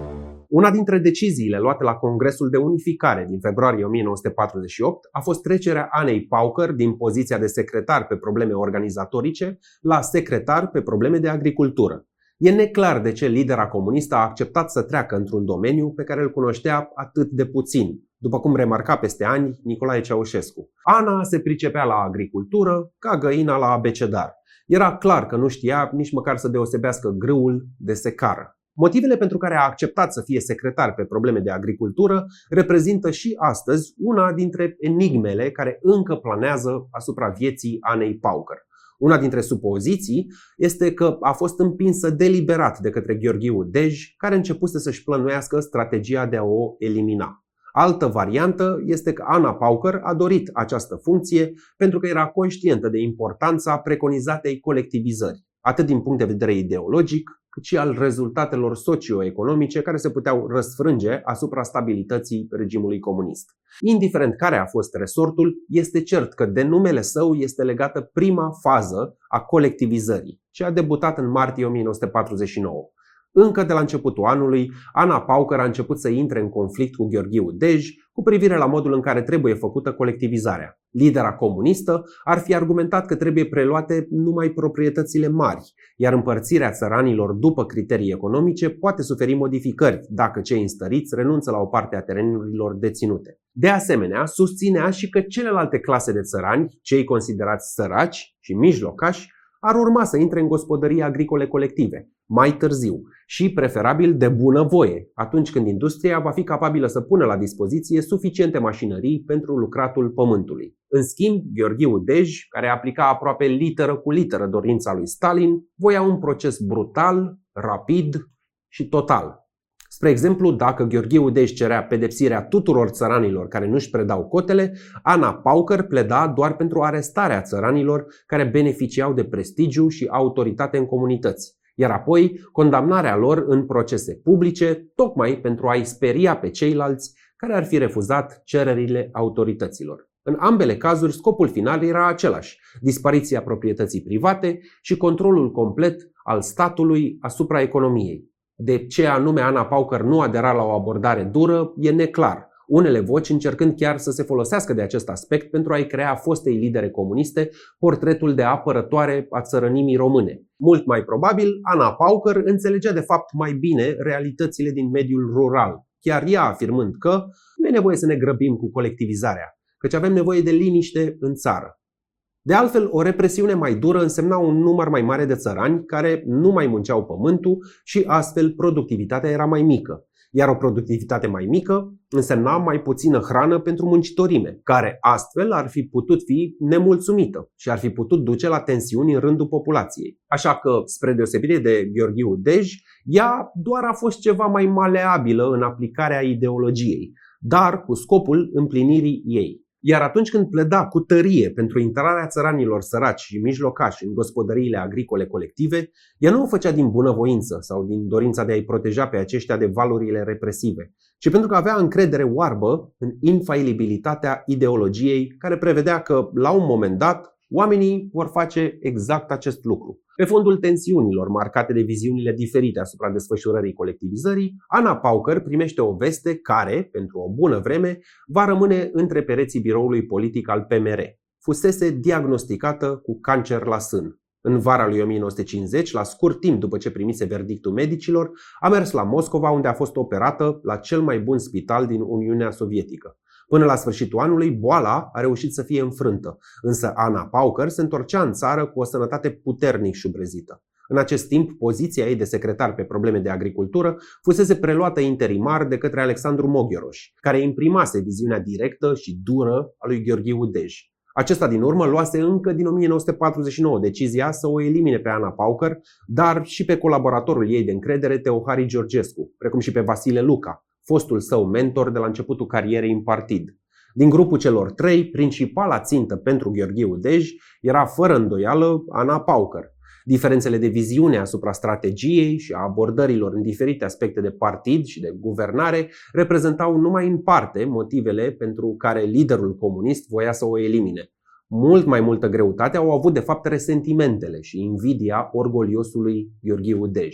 Una dintre deciziile luate la Congresul de Unificare din februarie o mie nouă sute patruzeci și opt a fost trecerea Anei Pauker din poziția de secretar pe probleme organizatorice la secretar pe probleme de agricultură. E neclar de ce lidera comunistă a acceptat să treacă într-un domeniu pe care îl cunoștea atât de puțin, după cum remarca peste ani Nicolae Ceaușescu. Ana se pricepea la agricultură ca găina la abecedar. Era clar că nu știa nici măcar să deosebească grâul de secară. Motivele pentru care a acceptat să fie secretar pe probleme de agricultură reprezintă și astăzi una dintre enigmele care încă planează asupra vieții Anei Pauker. Una dintre supoziții este că a fost împinsă deliberat de către Gheorghiu Dej, care începuse să-și plănuiască strategia de a o elimina. Altă variantă este că Ana Pauker a dorit această funcție pentru că era conștientă de importanța preconizatei colectivizări, atât din punct de vedere ideologic, cât și al rezultatelor socioeconomice care se puteau răsfrânge asupra stabilității regimului comunist. Indiferent care a fost resortul, este cert că de numele său este legată prima fază a colectivizării, ce a debutat în martie o mie nouă sute patruzeci și nouă. Încă de la începutul anului, Ana Pauker a început să intre în conflict cu Gheorghiu Dej cu privire la modul în care trebuie făcută colectivizarea. Lidera comunistă ar fi argumentat că trebuie preluate numai proprietățile mari, iar împărțirea țăranilor după criterii economice poate suferi modificări dacă cei înstăriți renunță la o parte a terenurilor deținute. De asemenea, susținea și că celelalte clase de țărani, cei considerați săraci și mijlocași, ar urma să intre în gospodării agricole colective, mai târziu și preferabil de bună voie, atunci când industria va fi capabilă să pună la dispoziție suficiente mașinării pentru lucratul pământului. În schimb, Gheorghiu Dej, care aplica aproape literă cu literă dorința lui Stalin, voia un proces brutal, rapid și total. Spre exemplu, dacă Gheorghiu Dej cerea pedepsirea tuturor țăranilor care nu-și predau cotele, Ana Pauker pleda doar pentru arestarea țăranilor care beneficiau de prestigiu și autoritate în comunități, iar apoi condamnarea lor în procese publice, tocmai pentru a-i speria pe ceilalți care ar fi refuzat cererile autorităților. În ambele cazuri, scopul final era același: dispariția proprietății private și controlul complet al statului asupra economiei. De ce anume Ana Pauker nu adera la o abordare dură e neclar, unele voci încercând chiar să se folosească de acest aspect pentru a-i crea fostei lidere comuniste portretul de apărătoare a țărănimii române. Mult mai probabil, Ana Pauker înțelegea de fapt mai bine realitățile din mediul rural, chiar ea afirmând că nu e nevoie să ne grăbim cu colectivizarea, căci avem nevoie de liniște în țară. De altfel, o represiune mai dură însemna un număr mai mare de țărani care nu mai munceau pământul și astfel productivitatea era mai mică. Iar o productivitate mai mică însemna mai puțină hrană pentru muncitorime, care astfel ar fi putut fi nemulțumită și ar fi putut duce la tensiuni în rândul populației. Așa că, spre deosebire de Gheorghiu Dej, ea doar a fost ceva mai maleabilă în aplicarea ideologiei, dar cu scopul împlinirii ei. Iar atunci când pleda cu tărie pentru intrarea țăranilor săraci și mijlocași în gospodăriile agricole colective, ea nu o făcea din bunăvoință sau din dorința de a-i proteja pe aceștia de valurile represive, ci pentru că avea încredere oarbă în infailibilitatea ideologiei care prevedea că, la un moment dat, oamenii vor face exact acest lucru. Pe fondul tensiunilor marcate de viziunile diferite asupra desfășurării colectivizării, Ana Pauker primește o veste care, pentru o bună vreme, va rămâne între pereții biroului politic al P M R. Fusese diagnosticată cu cancer la sân. În vara lui o mie nouă sute cincizeci, la scurt timp după ce primise verdictul medicilor, a mers la Moscova, unde a fost operată la cel mai bun spital din Uniunea Sovietică. Până la sfârșitul anului, boala a reușit să fie înfrântă, însă Ana Pauker se întorcea în țară cu o sănătate puternic șubrezită. În acest timp, poziția ei de secretar pe probleme de agricultură fusese preluată interimar de către Alexandru Moghioroș, care imprimase viziunea directă și dură a lui Gheorghiu Dej. Acesta din urmă luase încă din o mie nouă sute patruzeci și nouă decizia să o elimine pe Ana Pauker, dar și pe colaboratorul ei de încredere, Teohari Georgescu, precum și pe Vasile Luca, fostul său mentor de la începutul carierei în partid. Din grupul celor trei, principala țintă pentru Gheorghiu Dej era fără îndoială Ana Pauker. Diferențele de viziune asupra strategiei și a abordărilor în diferite aspecte de partid și de guvernare reprezentau numai în parte motivele pentru care liderul comunist voia să o elimine. Mult mai multă greutate au avut de fapt resentimentele și invidia orgoliosului Gheorghiu Dej.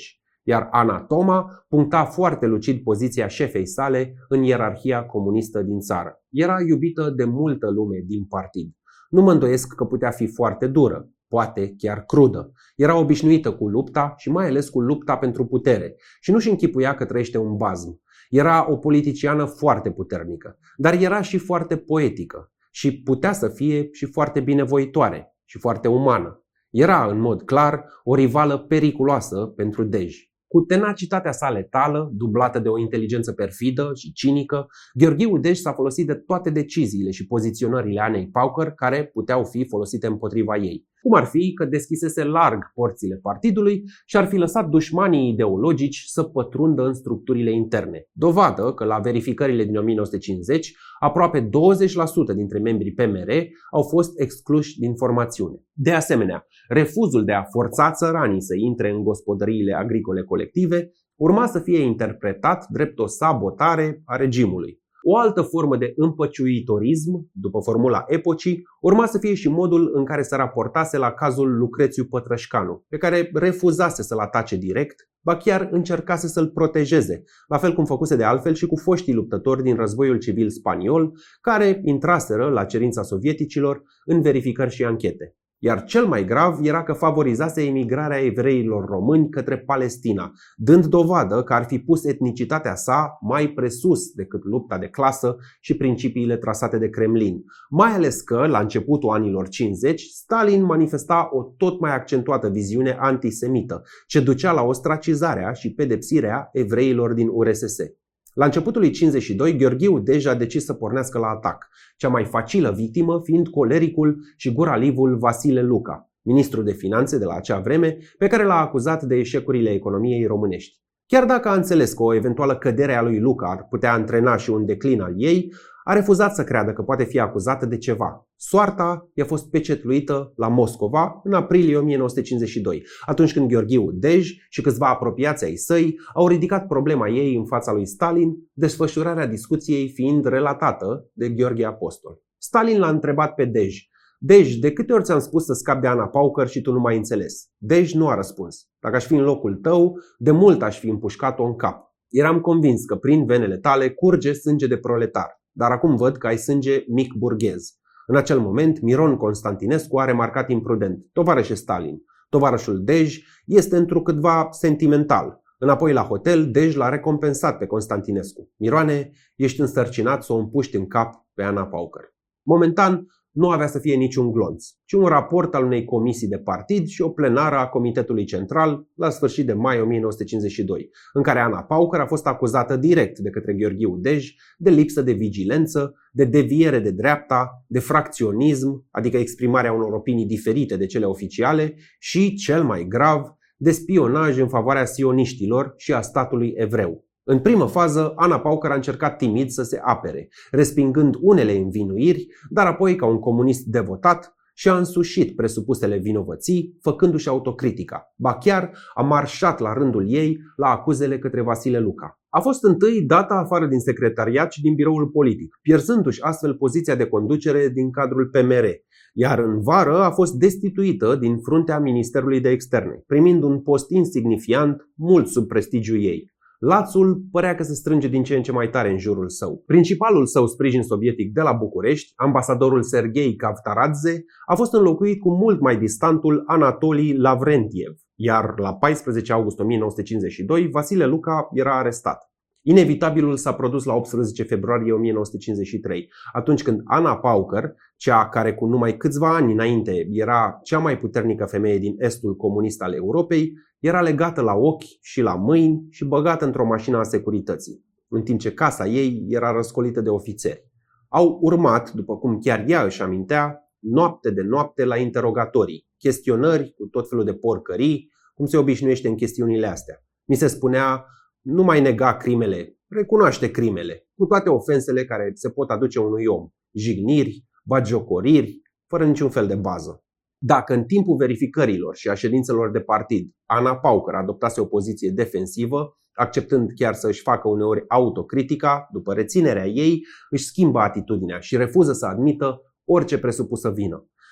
iar Ana Toma puncta foarte lucid poziția șefei sale în ierarhia comunistă din țară. Era iubită de multă lume din partid. Nu mă îndoiesc că putea fi foarte dură, poate chiar crudă. Era obișnuită cu lupta și mai ales cu lupta pentru putere și nu-și închipuia că trăiește un bazm. Era o politiciană foarte puternică, dar era și foarte poetică și putea să fie și foarte binevoitoare și foarte umană. Era, în mod clar, o rivală periculoasă pentru Dej. Cu tenacitatea sa letală, dublată de o inteligență perfidă și cinică, Gheorghiu Dej s-a folosit de toate deciziile și poziționările Anei Pauker care puteau fi folosite împotriva ei. Cum ar fi că deschisese larg porțile partidului și ar fi lăsat dușmanii ideologici să pătrundă în structurile interne. Dovadă că la verificările din o mie nouă sute cincizeci, aproape douăzeci la sută dintre membrii P M R au fost excluși din formațiune. De asemenea, refuzul de a forța țăranii să intre în gospodăriile agricole colective urma să fie interpretat drept o sabotare a regimului. O altă formă de împăciuitorism, după formula epocii, urma să fie și modul în care se raportase la cazul Lucrețiu Pătrășcanu, pe care refuzase să-l atace direct, ba chiar încercase să-l protejeze, la fel cum făcuse de altfel și cu foștii luptători din războiul civil spaniol, care intraseră la cerința sovieticilor în verificări și anchete. Iar cel mai grav era că favorizase emigrarea evreilor români către Palestina, dând dovadă că ar fi pus etnicitatea sa mai presus decât lupta de clasă și principiile trasate de Kremlin. Mai ales că, la începutul anilor cincizeci, Stalin manifesta o tot mai accentuată viziune antisemită, ce ducea la ostracizarea și pedepsirea evreilor din U R S S. La începutul lui cincizeci și doi, Gheorghiu Dej a decis să pornească la atac, cea mai facilă victimă fiind colericul și guralivul Vasile Luca, ministru de finanțe de la acea vreme, pe care l-a acuzat de eșecurile economiei românești. Chiar dacă a înțeles că o eventuală cădere a lui Luca ar putea antrena și un declin al ei, a refuzat să creadă că poate fi acuzată de ceva. Soarta i-a fost pecetluită la Moscova în aprilie o mie nouă sute cincizeci și doi, atunci când Gheorghiu Dej și câțiva apropiați ai săi au ridicat problema ei în fața lui Stalin, desfășurarea discuției fiind relatată de Gheorghe Apostol. Stalin l-a întrebat pe Dej: Dej, de câte ori ți-am spus să scapi de Ana Pauker și tu nu m-ai înțeles? Dej nu a răspuns. Dacă aș fi în locul tău, de mult aș fi împușcat-o în cap. Eram convins că prin venele tale curge sânge de proletar, dar acum văd că ai sânge mic burghez. În acel moment, Miron Constantinescu a remarcat imprudent: tovarășe Stalin, tovarășul Dej este întrucâtva sentimental. Înapoi la hotel, Dej l-a recompensat pe Constantinescu: Miroane, ești însărcinat să o împuști în cap pe Ana Pauker. Momentan, nu avea să fie niciun glonț, ci un raport al unei comisii de partid și o plenară a Comitetului Central la sfârșit de mai o mie nouă sute cincizeci și doi, în care Ana Pauker a fost acuzată direct de către Gheorghiu Dej de lipsă de vigilență, de deviere de dreapta, de fracționism, adică exprimarea unor opinii diferite de cele oficiale și, cel mai grav, de spionaj în favoarea sioniștilor și a statului evreu. În primă fază, Ana Pauker a încercat timid să se apere, respingând unele învinuiri, dar apoi, ca un comunist devotat, și-a însușit presupusele vinovății, făcându-și autocritica. Ba chiar a marșat la rândul ei la acuzele către Vasile Luca. A fost întâi dată afară din secretariat și din biroul politic, pierzându-și astfel poziția de conducere din cadrul P M R, iar în vară a fost destituită din fruntea Ministerului de Externe, primind un post insignifiant, mult sub prestigiul ei. Lațul părea că se strânge din ce în ce mai tare în jurul său. Principalul său sprijin sovietic de la București, ambasadorul Serghei Kavtaradze, a fost înlocuit cu mult mai distantul Anatolii Lavrentiev, iar la paisprezece august o mie nouă sute cincizeci și doi Vasile Luca era arestat. Inevitabilul s-a produs la optsprezece februarie o mie nouă sute cincizeci și trei, atunci când Ana Pauker, cea care cu numai câțiva ani înainte era cea mai puternică femeie din estul comunist al Europei, era legată la ochi și la mâini și băgată într-o mașină a securității, în timp ce casa ei era răscolită de ofițeri. Au urmat, după cum chiar ea își amintea, noapte de noapte la interogatorii, chestionări cu tot felul de porcării, cum se obișnuiește în chestiunile astea. Mi se spunea: nu mai nega crimele, recunoaște crimele, cu toate ofensele care se pot aduce unui om, jigniri, bagiocoriri, fără niciun fel de bază. Dacă în timpul verificărilor și a ședințelor de partid Ana Pauker adoptase o poziție defensivă, acceptând chiar să își facă uneori autocritica, după reținerea ei își schimbă atitudinea și refuză să admită orice presupusă vină.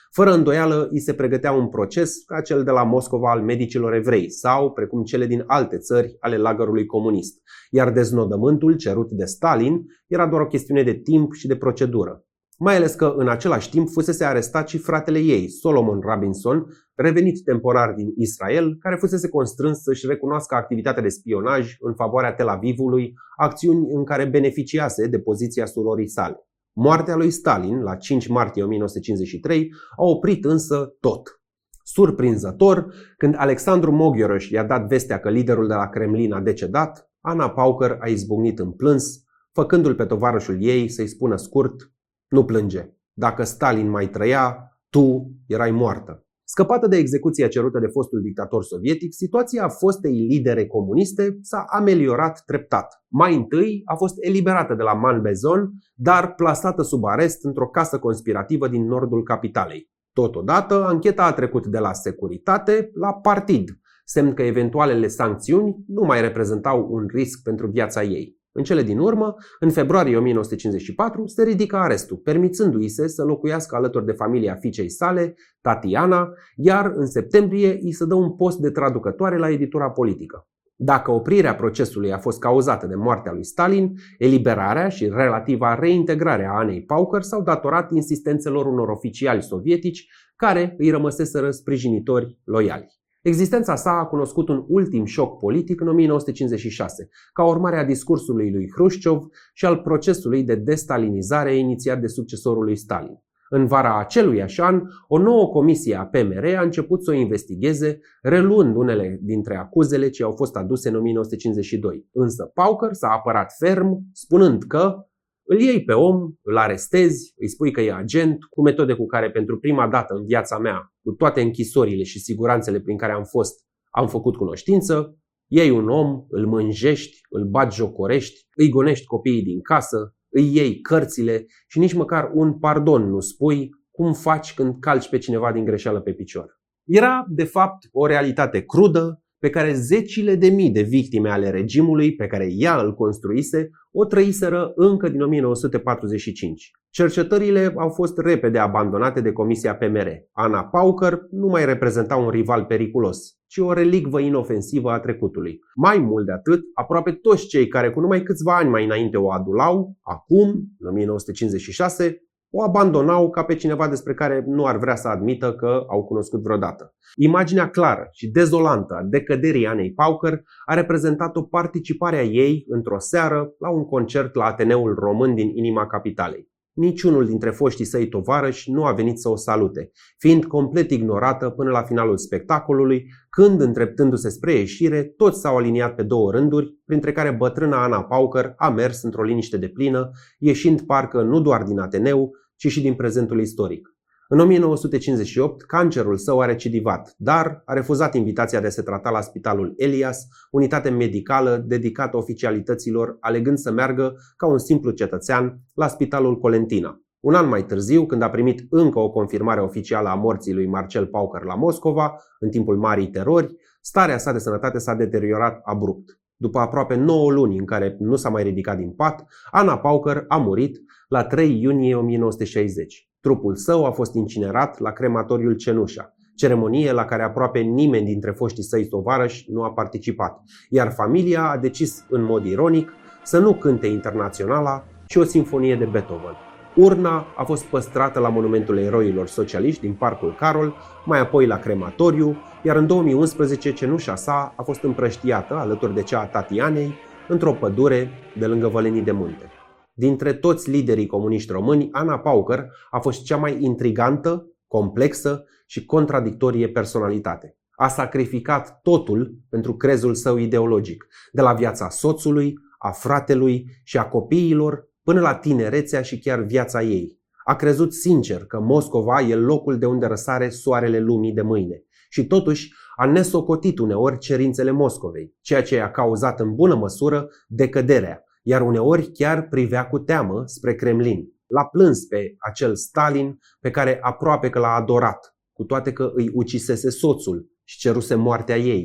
Fără îndoială, îi se pregătea un proces ca cel de la Moscova al medicilor evrei sau precum cele din alte țări ale lagărului comunist, iar deznodământul cerut de Stalin era doar o chestiune de timp și de procedură. Mai ales că în același timp fusese arestat și fratele ei, Solomon Robinson, revenit temporar din Israel, care fusese constrâns să-și recunoască activitatea de spionaj în favoarea Tel Avivului, acțiuni în care beneficiase de poziția surorii sale. Moartea lui Stalin, la cinci martie o mie nouă sute cincizeci și trei, a oprit însă tot. Surprinzător, când Alexandru Moghioroș i-a dat vestea că liderul de la Kremlin a decedat, Ana Pauker a izbucnit în plâns, făcându-l pe tovarășul ei să-i spună scurt: "Nu plânge, dacă Stalin mai trăia, tu erai moartă." Scăpată de execuția cerută de fostul dictator sovietic, situația fostei lidere comuniste s-a ameliorat treptat. Mai întâi a fost eliberată de la Malmaison, dar plasată sub arest într-o casă conspirativă din nordul capitalei. Totodată, ancheta a trecut de la securitate la partid, semn că eventualele sancțiuni nu mai reprezentau un risc pentru viața ei. În cele din urmă, în februarie o mie nouă sute cincizeci și patru, se ridică arestul, permițându-i se să locuiască alături de familia fiicei sale, Tatiana, iar în septembrie îi se dă un post de traducătoare la editura politică. Dacă oprirea procesului a fost cauzată de moartea lui Stalin, eliberarea și relativa reintegrare a Anei Pauker s-au datorat insistențelor unor oficiali sovietici care îi rămăseseră sprijinitori loiali. Existența sa a cunoscut un ultim șoc politic în o mie nouă sute cincizeci și șase, ca urmare a discursului lui Hrușciov și al procesului de destalinizare inițiat de succesorul lui Stalin. În vara aceluiași an, o nouă comisie a P M R a început să o investigheze, reluând unele dintre acuzele ce au fost aduse în o mie nouă sute cincizeci și doi. Însă Pauker s-a apărat ferm, spunând că îl iei pe om, îl arestezi, îi spui că e agent, cu metode cu care pentru prima dată în viața mea, cu toate închisorile și siguranțele prin care am fost, am făcut cunoștință, iei un om, îl mânjești, îl batjocorești, îi gonești copiii din casă, îi iei cărțile și nici măcar un pardon nu spui, cum faci când calci pe cineva din greșeală pe picior. Era, de fapt, o realitate crudă pe care zecile de mii de victime ale regimului pe care ea îl construise o trăiseră încă din o mie nouă sute patruzeci și cinci. Cercetările au fost repede abandonate de Comisia P M R. Ana Pauker nu mai reprezenta un rival periculos, ci o relicvă inofensivă a trecutului. Mai mult de atât, aproape toți cei care cu numai câțiva ani mai înainte o adulau, acum, în o mie nouă sute cincizeci și șase, o abandonau ca pe cineva despre care nu ar vrea să admită că au cunoscut vreodată. Imaginea clară și dezolantă a decăderii Anei Pauker a reprezentat o participare a ei într-o seară la un concert la Ateneul Român din inima capitalei. Niciunul dintre foștii săi tovarăși nu a venit să o salute, fiind complet ignorată până la finalul spectacolului, când, îndreptându-se spre ieșire, toți s-au aliniat pe două rânduri, printre care bătrâna Ana Pauker a mers într-o liniște deplină, ieșind parcă nu doar din Ateneu, ci și din prezentul istoric. În o mie nouă sute cincizeci și opt, cancerul său a recidivat, dar a refuzat invitația de a se trata la Spitalul Elias, unitate medicală dedicată oficialităților, alegând să meargă ca un simplu cetățean la Spitalul Colentina. Un an mai târziu, când a primit încă o confirmare oficială a morții lui Marcel Pauker la Moscova, în timpul Marii Terori, starea sa de sănătate s-a deteriorat abrupt. După aproape nouă luni în care nu s-a mai ridicat din pat, Ana Pauker a murit la trei iunie o mie nouă sute șaizeci. Trupul său a fost incinerat la crematoriul Cenușa, ceremonie la care aproape nimeni dintre foștii săi tovarăși nu a participat, iar familia a decis în mod ironic să nu cânte Internaționala, ci o sinfonie de Beethoven. Urna a fost păstrată la Monumentul Eroilor Socialiști din Parcul Carol, mai apoi la crematoriu, iar în două mii unsprezece cenușa sa a fost împrăștiată, alături de cea a Tatianei, într-o pădure de lângă Vălenii de Munte. Dintre toți liderii comuniști români, Ana Pauker a fost cea mai intrigantă, complexă și contradictorie personalitate. A sacrificat totul pentru crezul său ideologic, de la viața soțului, a fratelui și a copiilor, până la tinerețea și chiar viața ei. A crezut sincer că Moscova e locul de unde răsare soarele lumii de mâine și totuși a nesocotit uneori cerințele Moscovei, ceea ce a cauzat în bună măsură decăderea, iar uneori chiar privea cu teamă spre Kremlin. L-a plâns pe acel Stalin pe care aproape că l-a adorat, cu toate că îi ucisese soțul și ceruse moartea ei.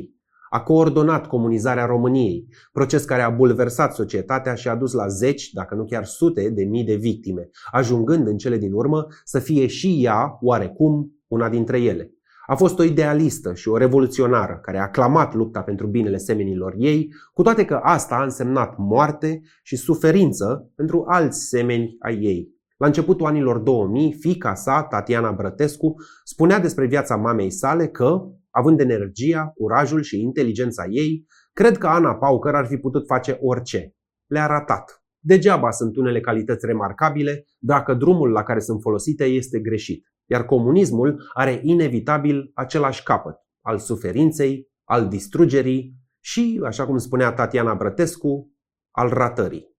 A coordonat comunizarea României, proces care a bulversat societatea și a dus la zeci, dacă nu chiar sute de mii de victime, ajungând în cele din urmă să fie și ea, oarecum, una dintre ele. A fost o idealistă și o revoluționară care a aclamat lupta pentru binele semenilor ei, cu toate că asta a însemnat moarte și suferință pentru alți semeni ai ei. La începutul anilor două mii, fiica sa, Tatiana Brătescu, spunea despre viața mamei sale că, având energia, curajul și inteligența ei, cred că Ana Paucăr ar fi putut face orice. Le-a ratat. Degeaba sunt unele calități remarcabile dacă drumul la care sunt folosite este greșit. Iar comunismul are inevitabil același capăt, al suferinței, al distrugerii și, așa cum spunea Tatiana Brătescu, al ratării.